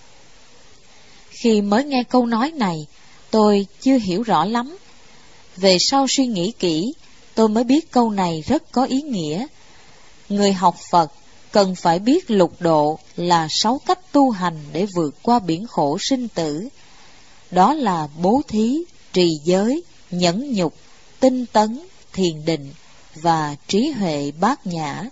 A: Khi mới nghe câu nói này, tôi chưa hiểu rõ lắm. Về sau suy nghĩ kỹ, tôi mới biết câu này rất có ý nghĩa. Người học Phật cần phải biết lục độ là 6 cách tu hành để vượt qua biển khổ sinh tử. Đó là bố thí, trì giới, nhẫn nhục, tinh tấn, thiền định và trí huệ bát nhã.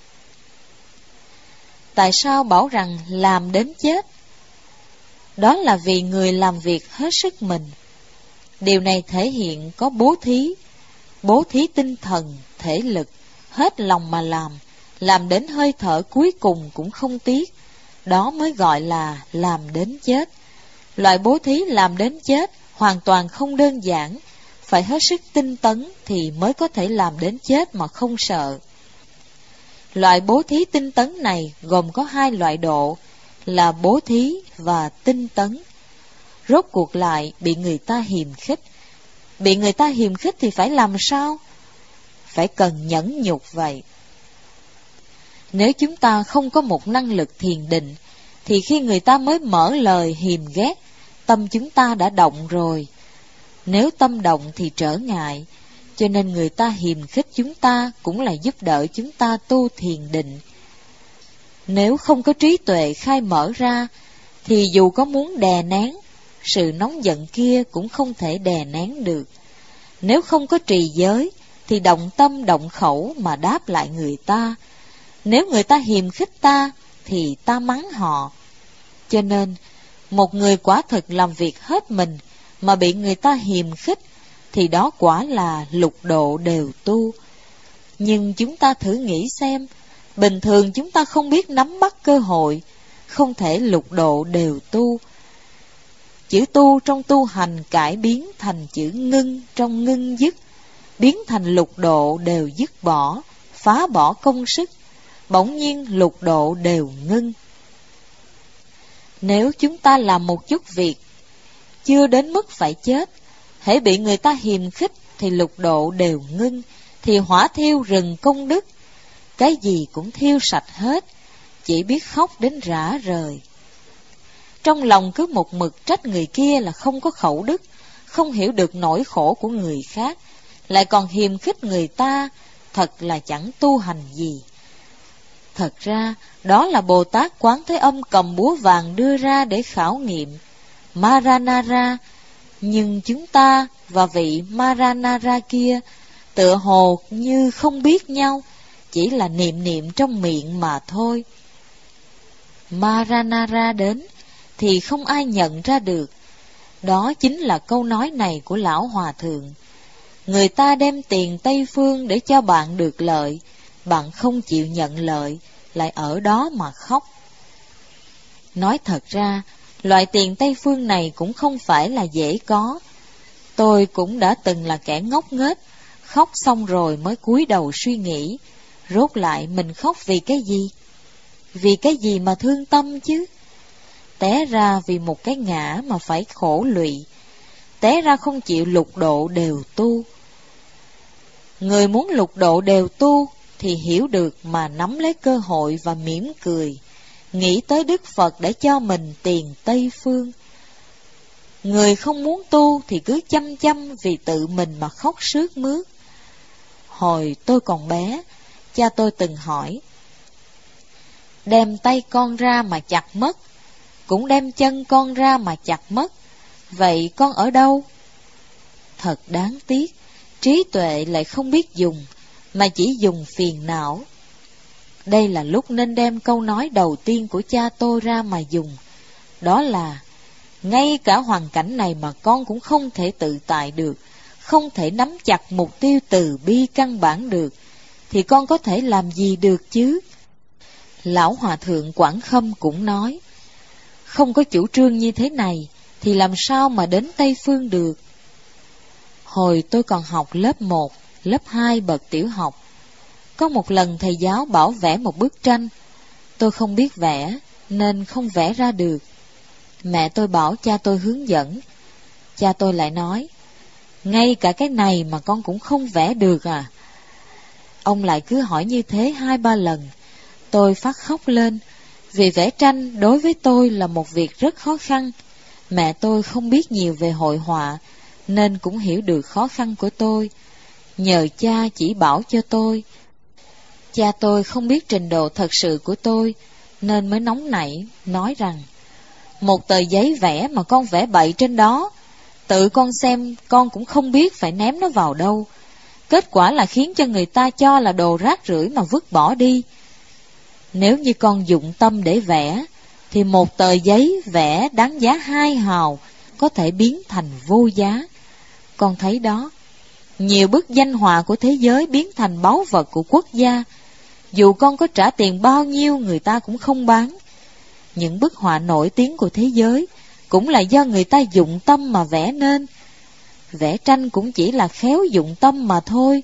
A: Tại sao bảo rằng làm đến chết? Đó là vì người làm việc hết sức mình. Điều này thể hiện có bố thí tinh thần, thể lực, hết lòng mà làm đến hơi thở cuối cùng cũng không tiếc. Đó mới gọi là làm đến chết. Loại bố thí làm đến chết hoàn toàn không đơn giản, phải hết sức tinh tấn thì mới có thể làm đến chết mà không sợ. Loại bố thí tinh tấn này gồm có 2 loại độ, là bố thí và tinh tấn. Rốt cuộc lại bị người ta hiềm khích. Bị người ta hiềm khích thì phải làm sao? Phải cần nhẫn nhục vậy. Nếu chúng ta không có một năng lực thiền định, thì khi người ta mới mở lời hiềm ghét, tâm chúng ta đã động rồi. Nếu tâm động thì trở ngại, cho nên người ta hiềm khích chúng ta cũng là giúp đỡ chúng ta tu thiền định. Nếu không có trí tuệ khai mở ra, thì dù có muốn đè nén, sự nóng giận kia cũng không thể đè nén được. Nếu không có trì giới, thì động tâm động khẩu mà đáp lại người ta. Nếu người ta hiềm khích ta, thì ta mắng họ. Cho nên, một người quả thực làm việc hết mình mà bị người ta hiềm khích, thì đó quả là lục độ đều tu. Nhưng chúng ta thử nghĩ xem, bình thường chúng ta không biết nắm bắt cơ hội, không thể lục độ đều tu. Chữ tu trong tu hành cải biến thành chữ ngưng trong ngưng dứt, biến thành lục độ đều dứt bỏ, phá bỏ công sức, bỗng nhiên lục độ đều ngưng. Nếu chúng ta làm một chút việc, chưa đến mức phải chết, hễ bị người ta hiềm khích thì lục độ đều ngưng, thì hỏa thiêu rừng công đức, cái gì cũng thiêu sạch hết, chỉ biết khóc đến rã rời. Trong lòng cứ một mực trách người kia là không có khẩu đức, không hiểu được nỗi khổ của người khác, lại còn hiềm khích người ta, thật là chẳng tu hành gì. Thật ra, đó là Bồ Tát Quán Thế Âm cầm búa vàng đưa ra để khảo nghiệm Maranara, nhưng chúng ta và vị Maranara kia tựa hồ như không biết nhau, chỉ là niệm niệm trong miệng mà thôi. Maranara đến thì không ai nhận ra được. Đó chính là câu nói này của Lão Hòa Thượng. Người ta đem tiền Tây Phương để cho bạn được lợi, bạn không chịu nhận lợi, lại ở đó mà khóc. Nói thật ra, loại tiền Tây Phương này cũng không phải là dễ có. Tôi cũng đã từng là kẻ ngốc nghếch, khóc xong rồi mới cúi đầu suy nghĩ, rốt lại mình khóc vì cái gì? Vì cái gì mà thương tâm chứ? Té ra vì một cái ngã mà phải khổ lụy, té ra không chịu lục độ đều tu. Người muốn lục độ đều tu thì hiểu được mà nắm lấy cơ hội và mỉm cười, nghĩ tới Đức Phật đã cho mình tiền Tây Phương. Người không muốn tu thì cứ chăm chăm vì tự mình mà khóc sướt mướt. Hồi tôi còn bé, cha tôi từng hỏi: đem tay con ra mà chặt mất, cũng đem chân con ra mà chặt mất, vậy con ở đâu? Thật đáng tiếc, trí tuệ lại không biết dùng, mà chỉ dùng phiền não. Đây là lúc nên đem câu nói đầu tiên của cha tôi ra mà dùng, đó là: ngay cả hoàn cảnh này mà con cũng không thể tự tại được, không thể nắm chặt mục tiêu từ bi căn bản được, thì con có thể làm gì được chứ? Lão Hòa Thượng Quảng Khâm cũng nói: không có chủ trương như thế này, thì làm sao mà đến Tây Phương được? Hồi tôi còn học lớp 1, lớp 2 bậc tiểu học, có một lần thầy giáo bảo vẽ một bức tranh. Tôi không biết vẽ, nên không vẽ ra được. Mẹ tôi bảo cha tôi hướng dẫn. Cha tôi lại nói: ngay cả cái này mà con cũng không vẽ được à? Ông lại cứ hỏi như thế 2-3 lần. Tôi phát khóc lên, vì vẽ tranh đối với tôi là một việc rất khó khăn. Mẹ tôi không biết nhiều về hội họa, nên cũng hiểu được khó khăn của tôi, nhờ cha chỉ bảo cho tôi. Cha tôi không biết trình độ thật sự của tôi, nên mới nóng nảy, nói rằng: một tờ giấy vẽ mà con vẽ bậy trên đó, tự con xem con cũng không biết phải ném nó vào đâu. Kết quả là khiến cho người ta cho là đồ rác rưởi mà vứt bỏ đi. Nếu như con dụng tâm để vẽ, thì một tờ giấy vẽ đáng giá 2 hào có thể biến thành vô giá. Con thấy đó, nhiều bức danh họa của thế giới biến thành báu vật của quốc gia. Dù con có trả tiền bao nhiêu, người ta cũng không bán. Những bức họa nổi tiếng của thế giới cũng là do người ta dụng tâm mà vẽ nên. Vẽ tranh cũng chỉ là khéo dụng tâm mà thôi.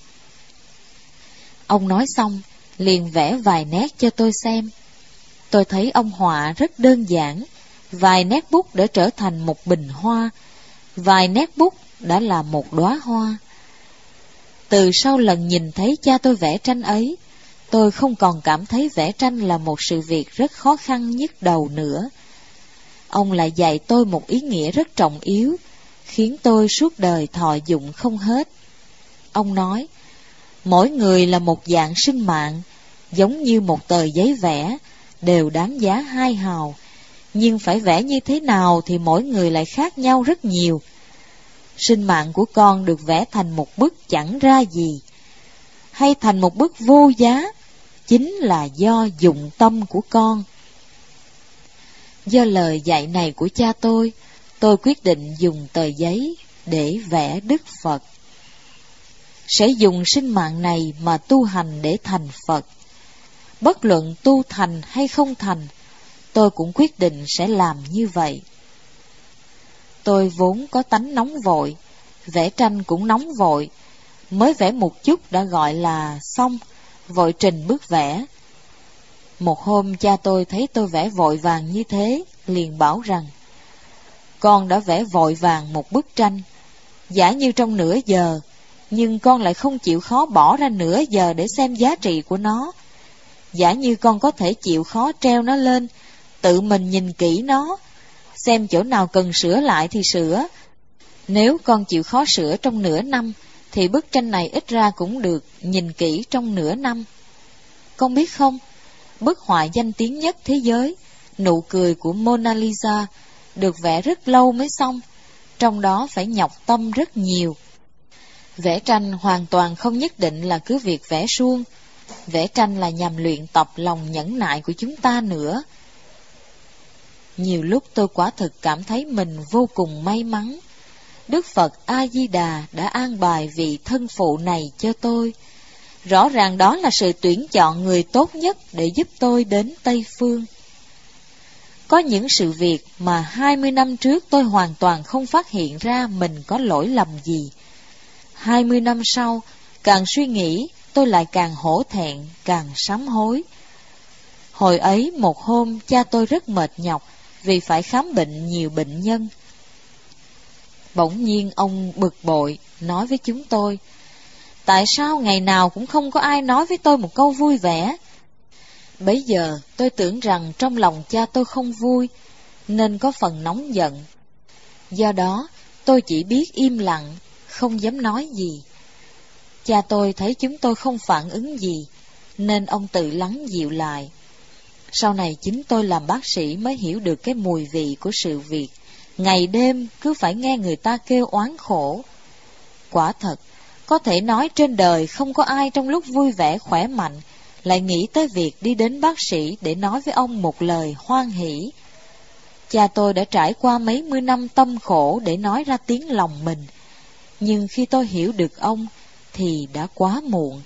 A: Ông nói xong, liền vẽ vài nét cho tôi xem. Tôi thấy ông họa rất đơn giản, vài nét bút đã trở thành một bình hoa, vài nét bút đã là một đóa hoa. Từ sau lần nhìn thấy cha tôi vẽ tranh ấy, tôi không còn cảm thấy vẽ tranh là một sự việc rất khó khăn nhức đầu nữa. Ông lại dạy tôi một ý nghĩa rất trọng yếu, khiến tôi suốt đời thọ dụng không hết. Ông nói: mỗi người là một dạng sinh mạng, giống như một tờ giấy vẽ, đều đáng giá 2 hào. Nhưng phải vẽ như thế nào thì mỗi người lại khác nhau rất nhiều. Sinh mạng của con được vẽ thành một bức chẳng ra gì, hay thành một bức vô giá, chính là do dụng tâm của con. Do lời dạy này của cha tôi quyết định dùng tờ giấy để vẽ Đức Phật. Sẽ dùng sinh mạng này mà tu hành để thành Phật. Bất luận tu thành hay không thành, tôi cũng quyết định sẽ làm như vậy. Tôi vốn có tánh nóng vội, vẽ tranh cũng nóng vội, mới vẽ một chút đã gọi là xong, vội trình bước vẽ. Một hôm cha tôi thấy tôi vẽ vội vàng như thế, liền bảo rằng: con đã vẽ vội vàng một bức tranh, giả như trong nửa giờ, nhưng con lại không chịu khó bỏ ra nửa giờ để xem giá trị của nó. Giả như con có thể chịu khó treo nó lên, tự mình nhìn kỹ nó, xem chỗ nào cần sửa lại thì sửa. Nếu con chịu khó sửa trong nửa năm, thì bức tranh này ít ra cũng được nhìn kỹ trong nửa năm. Con biết không, bức họa danh tiếng nhất thế giới, nụ cười của Mona Lisa, được vẽ rất lâu mới xong, trong đó phải nhọc tâm rất nhiều. Vẽ tranh hoàn toàn không nhất định là cứ việc vẽ suông. Vẽ tranh là nhằm luyện tập lòng nhẫn nại của chúng ta nữa. Nhiều lúc tôi quả thực cảm thấy mình vô cùng may mắn. Đức Phật A-di-đà đã an bài vị thân phụ này cho tôi. Rõ ràng đó là sự tuyển chọn người tốt nhất để giúp tôi đến Tây Phương. Có những sự việc mà 20 năm trước tôi hoàn toàn không phát hiện ra mình có lỗi lầm gì. 20 năm sau, càng suy nghĩ, tôi lại càng hổ thẹn, càng sám hối. Hồi ấy một hôm cha tôi rất mệt nhọc vì phải khám bệnh nhiều bệnh nhân. Bỗng nhiên ông bực bội nói với chúng tôi: tại sao ngày nào cũng không có ai nói với tôi một câu vui vẻ? Bấy giờ tôi tưởng rằng trong lòng cha tôi không vui, nên có phần nóng giận. Do đó tôi chỉ biết im lặng, không dám nói gì. Cha tôi thấy chúng tôi không phản ứng gì, nên ông tự lắng dịu lại. Sau này chính tôi làm bác sĩ mới hiểu được cái mùi vị của sự việc, ngày đêm cứ phải nghe người ta kêu oán khổ. Quả thật, có thể nói trên đời không có ai trong lúc vui vẻ khỏe mạnh lại nghĩ tới việc đi đến bác sĩ để nói với ông một lời hoan hỷ. Cha tôi đã trải qua mấy mươi năm tâm khổ để nói ra tiếng lòng mình, nhưng khi tôi hiểu được ông thì đã quá muộn.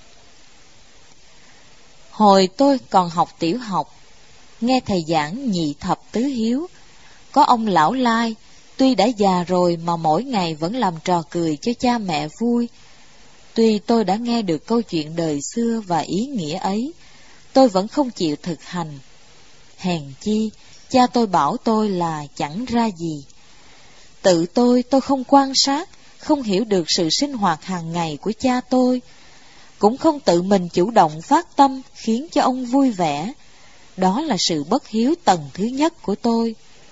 A: Hồi tôi còn học tiểu học, nghe thầy giảng nhị thập tứ hiếu, có ông lão lai, tuy đã già rồi mà mỗi ngày vẫn làm trò cười cho cha mẹ vui. Tuy tôi đã nghe được câu chuyện đời xưa và ý nghĩa ấy, tôi vẫn không chịu thực hành. Hèn chi, cha tôi bảo tôi là chẳng ra gì. Tự tôi không quan sát, không hiểu được sự sinh hoạt hàng ngày của cha tôi, cũng không tự mình chủ động phát tâm khiến cho ông vui vẻ. Đó là sự bất hiếu tầng thứ nhất của tôi.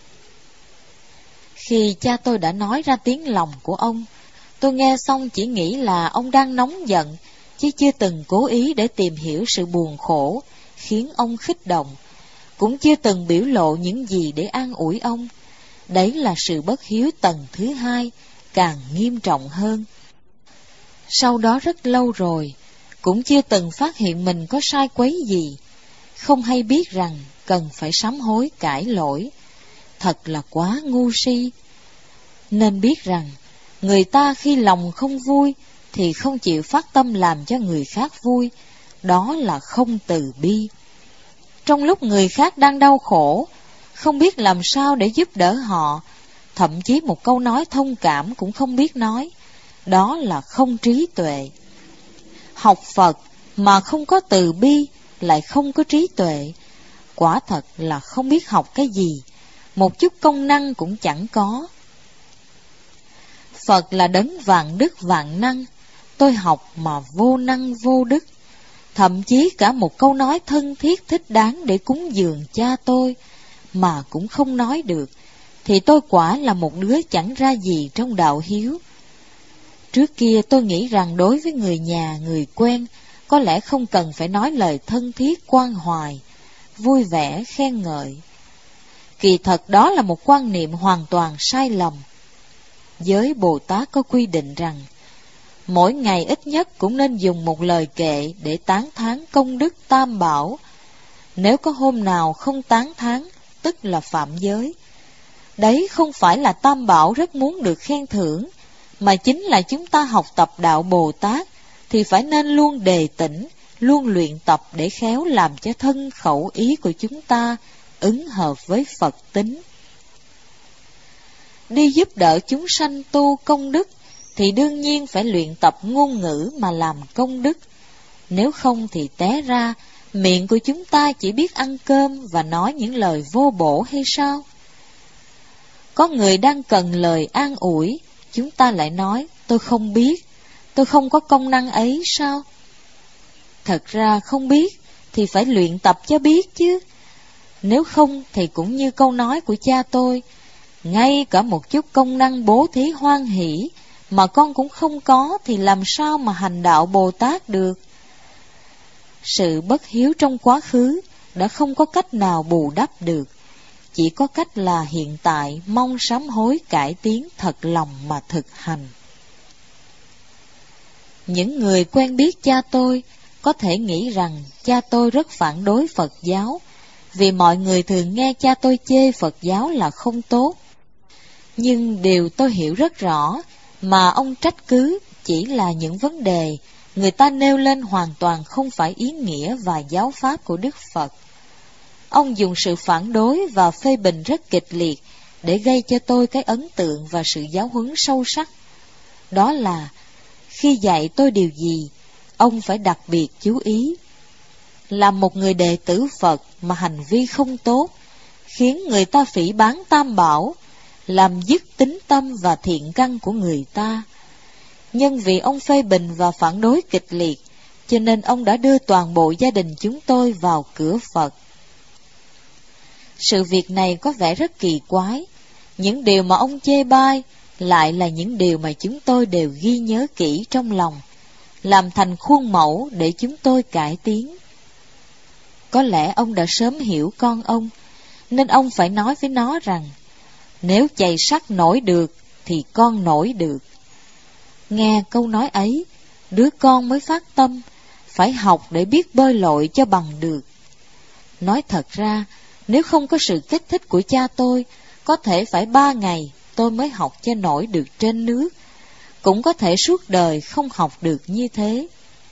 A: Khi cha tôi đã nói ra tiếng lòng của ông, tôi nghe xong chỉ nghĩ là ông đang nóng giận, chứ chưa từng cố ý để tìm hiểu sự buồn khổ khiến ông kích động, cũng chưa từng biểu lộ những gì để an ủi ông. Đấy là sự bất hiếu tầng thứ hai, càng nghiêm trọng hơn. Sau đó rất lâu rồi, cũng chưa từng phát hiện mình có sai quấy gì, không hay biết rằng cần phải sám hối cải lỗi. Thật là quá ngu si. Nên biết rằng, người ta khi lòng không vui thì không chịu phát tâm làm cho người khác vui, đó là không từ bi. Trong lúc người khác đang đau khổ, không biết làm sao để giúp đỡ họ, thậm chí một câu nói thông cảm cũng không biết nói, đó là không trí tuệ. Học Phật mà không có từ bi, lại không có trí tuệ, quả thật là không biết học cái gì, một chút công năng cũng chẳng có. Phật là đấng vạn đức vạn năng, tôi học mà vô năng vô đức. Thậm chí cả một câu nói thân thiết thích đáng để cúng dường cha tôi mà cũng không nói được, thì tôi quả là một đứa chẳng ra gì trong đạo hiếu. Trước kia tôi nghĩ rằng đối với người nhà, người quen, có lẽ không cần phải nói lời thân thiết quan hoài, vui vẻ khen ngợi. Kỳ thật đó là một quan niệm hoàn toàn sai lầm. Giới Bồ Tát có quy định rằng, mỗi ngày ít nhất cũng nên dùng một lời kệ để tán thán công đức Tam Bảo. Nếu có hôm nào không tán thán, tức là phạm giới. Đấy không phải là Tam Bảo rất muốn được khen thưởng, mà chính là chúng ta học tập đạo Bồ Tát thì phải nên luôn đề tỉnh, luôn luyện tập để khéo làm cho thân khẩu ý của chúng ta ứng hợp với Phật tính. Đi giúp đỡ chúng sanh tu công đức thì đương nhiên phải luyện tập ngôn ngữ mà làm công đức. Nếu không thì té ra miệng của chúng ta chỉ biết ăn cơm và nói những lời vô bổ hay sao? Có người đang cần lời an ủi, chúng ta lại nói tôi không biết, tôi không có công năng ấy sao? Thật ra không biết thì phải luyện tập cho biết chứ. Nếu không thì cũng như câu nói của cha tôi, ngay cả một chút công năng bố thí hoan hỷ mà con cũng không có thì làm sao mà hành đạo Bồ Tát được. Sự bất hiếu trong quá khứ đã không có cách nào bù đắp được, chỉ có cách là hiện tại mong sám hối cải tiến thật lòng mà thực hành. Những người quen biết cha tôi có thể nghĩ rằng cha tôi rất phản đối Phật giáo, vì mọi người thường nghe cha tôi chê Phật giáo là không tốt. Nhưng điều tôi hiểu rất rõ mà ông trách cứ chỉ là những vấn đề người ta nêu lên hoàn toàn không phải ý nghĩa và giáo pháp của Đức Phật. Ông dùng sự phản đối và phê bình rất kịch liệt để gây cho tôi cái ấn tượng và sự giáo huấn sâu sắc. Đó là, khi dạy tôi điều gì, ông phải đặc biệt chú ý. Làm một người đệ tử Phật mà hành vi không tốt, khiến người ta phỉ báng Tam Bảo, làm dứt tín tâm và thiện căn của người ta. Nhân vì ông phê bình và phản đối kịch liệt, cho nên ông đã đưa toàn bộ gia đình chúng tôi vào cửa Phật. Sự việc này có vẻ rất kỳ quái. Những điều mà ông chê bai lại là những điều mà chúng tôi đều ghi nhớ kỹ trong lòng, làm thành khuôn mẫu để chúng tôi cải tiến. Có lẽ ông đã sớm hiểu con ông, nên ông phải nói với nó rằng, nếu chày sắt nổi được, thì con nổi được. Nghe câu nói ấy, đứa con mới phát tâm, phải học để biết bơi lội cho bằng được. Nói thật ra, nếu không có sự kích thích của cha tôi, có thể phải 3 ngày tôi mới học cho nổi được trên nước, cũng có thể suốt đời không học được như thế.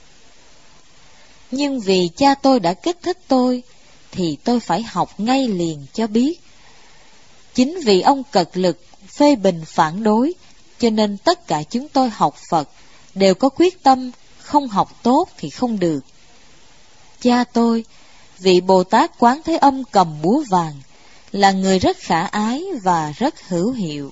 A: Nhưng vì cha tôi đã kích thích tôi, thì tôi phải học ngay liền cho biết. Chính vì ông cật lực, phê bình phản đối, cho nên tất cả chúng tôi học Phật đều có quyết tâm không học tốt thì không được. Cha tôi, vị Bồ Tát Quán Thế Âm cầm búa vàng, là người rất khả ái và rất hữu hiệu.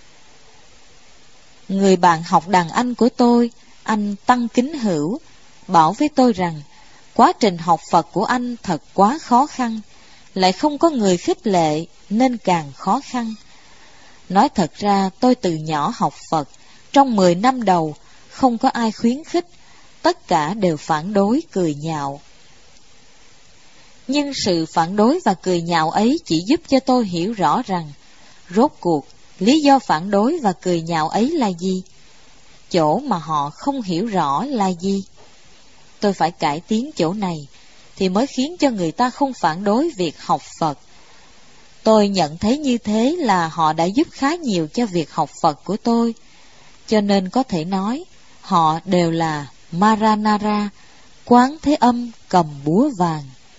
A: Người bạn học đàn anh của tôi, anh Tăng Kính Hữu, bảo với tôi rằng quá trình học Phật của anh thật quá khó khăn, lại không có người khích lệ nên càng khó khăn. Nói thật ra tôi từ nhỏ học Phật, trong 10 năm đầu không có ai khuyến khích, tất cả đều phản đối cười nhạo. Nhưng sự phản đối và cười nhạo ấy chỉ giúp cho tôi hiểu rõ rằng, rốt cuộc, lý do phản đối và cười nhạo ấy là gì? Chỗ mà họ không hiểu rõ là gì? Tôi phải cải tiến chỗ này, thì mới khiến cho người ta không phản đối việc học Phật. Tôi nhận thấy như thế là họ đã giúp khá nhiều cho việc học Phật của tôi, cho nên có thể nói, họ đều là Maranara, Quán Thế Âm cầm búa vàng.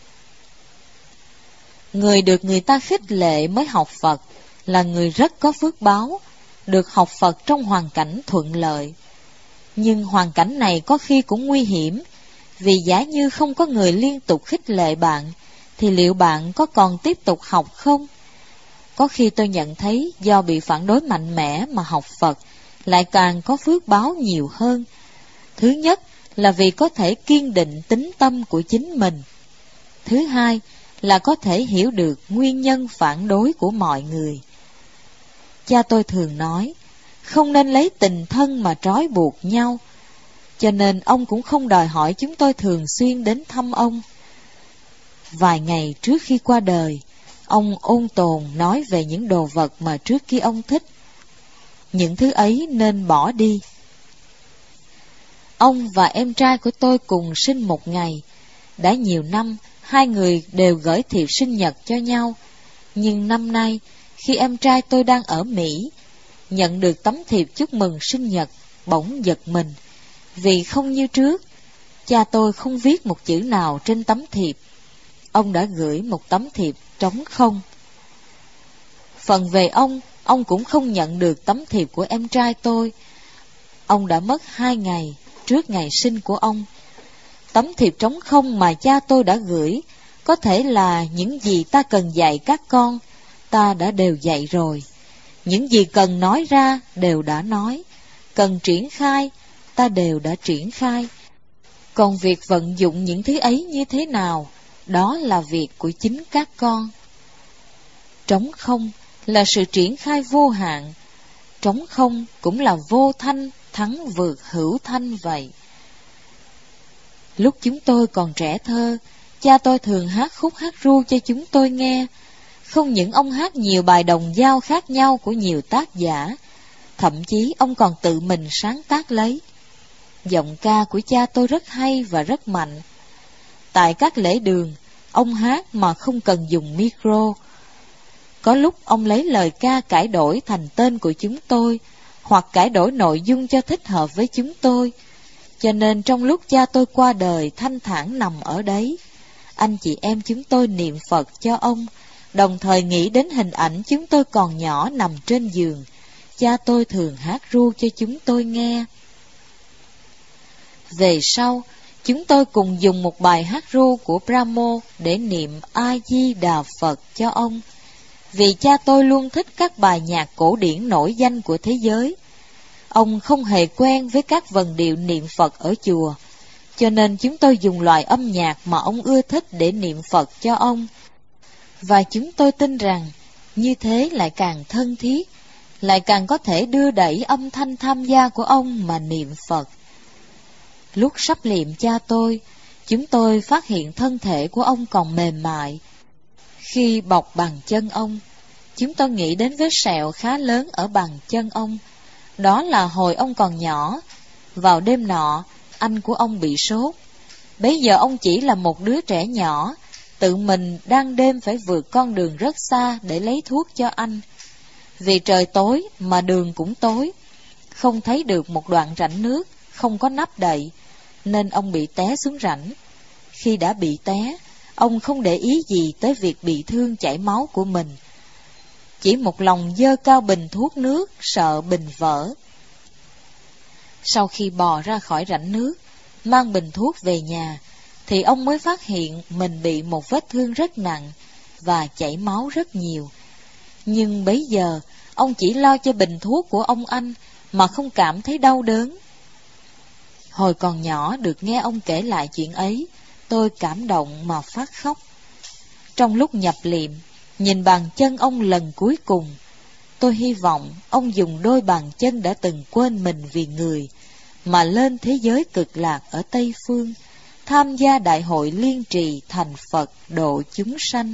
A: Người được người ta khích lệ mới học Phật là người rất có phước báo, được học Phật trong hoàn cảnh thuận lợi. Nhưng hoàn cảnh này có khi cũng nguy hiểm, vì giả như không có người liên tục khích lệ bạn, thì liệu bạn có còn tiếp tục học không? Có khi tôi nhận thấy do bị phản đối mạnh mẽ mà học Phật lại càng có phước báo nhiều hơn. Thứ nhất là vì có thể kiên định tín tâm của chính mình. Thứ hai là có thể hiểu được nguyên nhân phản đối của mọi người. Cha tôi thường nói, không nên lấy tình thân mà trói buộc nhau, cho nên ông cũng không đòi hỏi chúng tôi thường xuyên đến thăm ông. Vài ngày trước khi qua đời, ông ôn tồn nói về những đồ vật mà trước kia ông thích. Những thứ ấy nên bỏ đi. Ông và em trai của tôi cùng sinh một ngày. Đã nhiều năm, hai người đều gửi thiệp sinh nhật cho nhau. Nhưng năm nay, khi em trai tôi đang ở Mỹ, nhận được tấm thiệp chúc mừng sinh nhật, bỗng giật mình. Vì không như trước, cha tôi không viết một chữ nào trên tấm thiệp. Ông đã gửi một tấm thiệp trống không. Phần về ông cũng không nhận được tấm thiệp của em trai tôi. Ông đã mất 2 ngày trước ngày sinh của ông. Tấm thiệp trống không mà cha tôi đã gửi, có thể là những gì ta cần dạy các con, ta đã đều dạy rồi. Những gì cần nói ra đều đã nói, cần triển khai, ta đều đã triển khai. Còn việc vận dụng những thứ ấy như thế nào, đó là việc của chính các con. Trống không là sự triển khai vô hạn. Trống không cũng là vô thanh thắng vượt hữu thanh vậy. Lúc chúng tôi còn trẻ thơ, cha tôi thường hát khúc hát ru cho chúng tôi nghe. Không những ông hát nhiều bài đồng dao khác nhau của nhiều tác giả, thậm chí ông còn tự mình sáng tác lấy. Giọng ca của cha tôi rất hay và rất mạnh. Tại các lễ đường, ông hát mà không cần dùng micro. Có lúc ông lấy lời ca cải đổi thành tên của chúng tôi, hoặc cải đổi nội dung cho thích hợp với chúng tôi. Cho nên trong lúc cha tôi qua đời thanh thản nằm ở đấy, anh chị em chúng tôi niệm Phật cho ông, đồng thời nghĩ đến hình ảnh chúng tôi còn nhỏ nằm trên giường. Cha tôi thường hát ru cho chúng tôi nghe. Về sau, chúng tôi cùng dùng một bài hát ru của Brahmo để niệm A-di-đà Phật cho ông. Vì cha tôi luôn thích các bài nhạc cổ điển nổi danh của thế giới. Ông không hề quen với các vần điệu niệm Phật ở chùa, cho nên chúng tôi dùng loại âm nhạc mà ông ưa thích để niệm Phật cho ông. Và chúng tôi tin rằng, như thế lại càng thân thiết, lại càng có thể đưa đẩy âm thanh tham gia của ông mà niệm Phật. Lúc sắp liệm cha tôi, chúng tôi phát hiện thân thể của ông còn mềm mại. Khi bọc bàn chân ông, chúng tôi nghĩ đến vết sẹo khá lớn ở bàn chân ông. Đó là hồi ông còn nhỏ. Vào đêm nọ, anh của ông bị sốt. Bấy giờ ông chỉ là một đứa trẻ nhỏ, tự mình đang đêm phải vượt con đường rất xa để lấy thuốc cho anh. Vì trời tối mà đường cũng tối, không thấy được một đoạn rãnh nước, không có nắp đậy, nên ông bị té xuống rãnh. Khi đã bị té, ông không để ý gì tới việc bị thương chảy máu của mình, chỉ một lòng giơ cao bình thuốc nước, sợ bình vỡ. Sau khi bò ra khỏi rãnh nước, mang bình thuốc về nhà, thì ông mới phát hiện mình bị một vết thương rất nặng và chảy máu rất nhiều. Nhưng bấy giờ, ông chỉ lo cho bình thuốc của ông anh mà không cảm thấy đau đớn. Hồi còn nhỏ được nghe ông kể lại chuyện ấy, tôi cảm động mà phát khóc. Trong lúc nhập liệm, nhìn bàn chân ông lần cuối cùng, tôi hy vọng ông dùng đôi bàn chân đã từng quên mình vì người, mà lên thế giới cực lạc ở Tây Phương, tham gia đại hội liên trì thành Phật độ chúng sanh.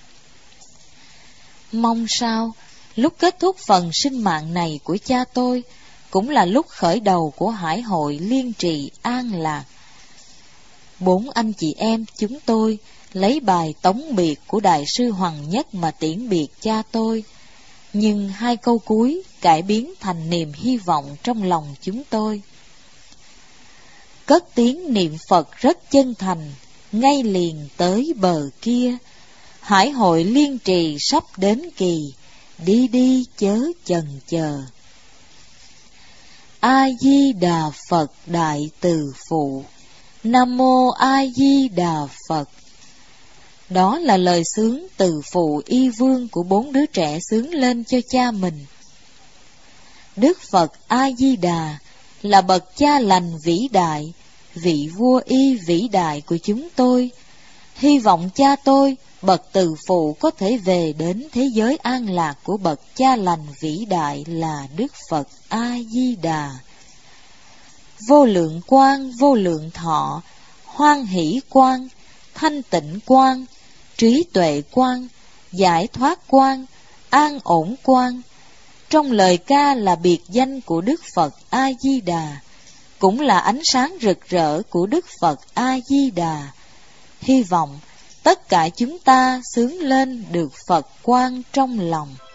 A: Mong sao, lúc kết thúc phần sinh mạng này của cha tôi, cũng là lúc khởi đầu của hải hội liên trì an lạc. 4 anh chị em chúng tôi lấy bài tống biệt của Đại sư Hoàng Nhất mà tiễn biệt cha tôi, nhưng 2 câu cuối cải biến thành niềm hy vọng trong lòng chúng tôi. Cất tiếng niệm Phật rất chân thành, ngay liền tới bờ kia, hải hội liên trì sắp đến kỳ, đi đi chớ chần chờ. A Di Đà Phật Đại Từ Phụ, Nam Mô A Di Đà Phật. Đó là lời xướng từ phụ y vương của 4 đứa trẻ xướng lên cho cha mình. Đức Phật A Di Đà là bậc cha lành vĩ đại, vị vua y vĩ đại của chúng tôi. Hy vọng cha tôi, bậc từ phụ, có thể về đến thế giới an lạc của bậc cha lành vĩ đại là Đức Phật A Di Đà. Vô lượng quang, vô lượng thọ, hoan hỷ quang, thanh tịnh quang, trí tuệ quang, giải thoát quang, an ổn quang. Trong lời ca là biệt danh của Đức Phật A Di Đà, cũng là ánh sáng rực rỡ của Đức Phật A Di Đà. Hy vọng tất cả chúng ta xướng lên được Phật quang trong lòng.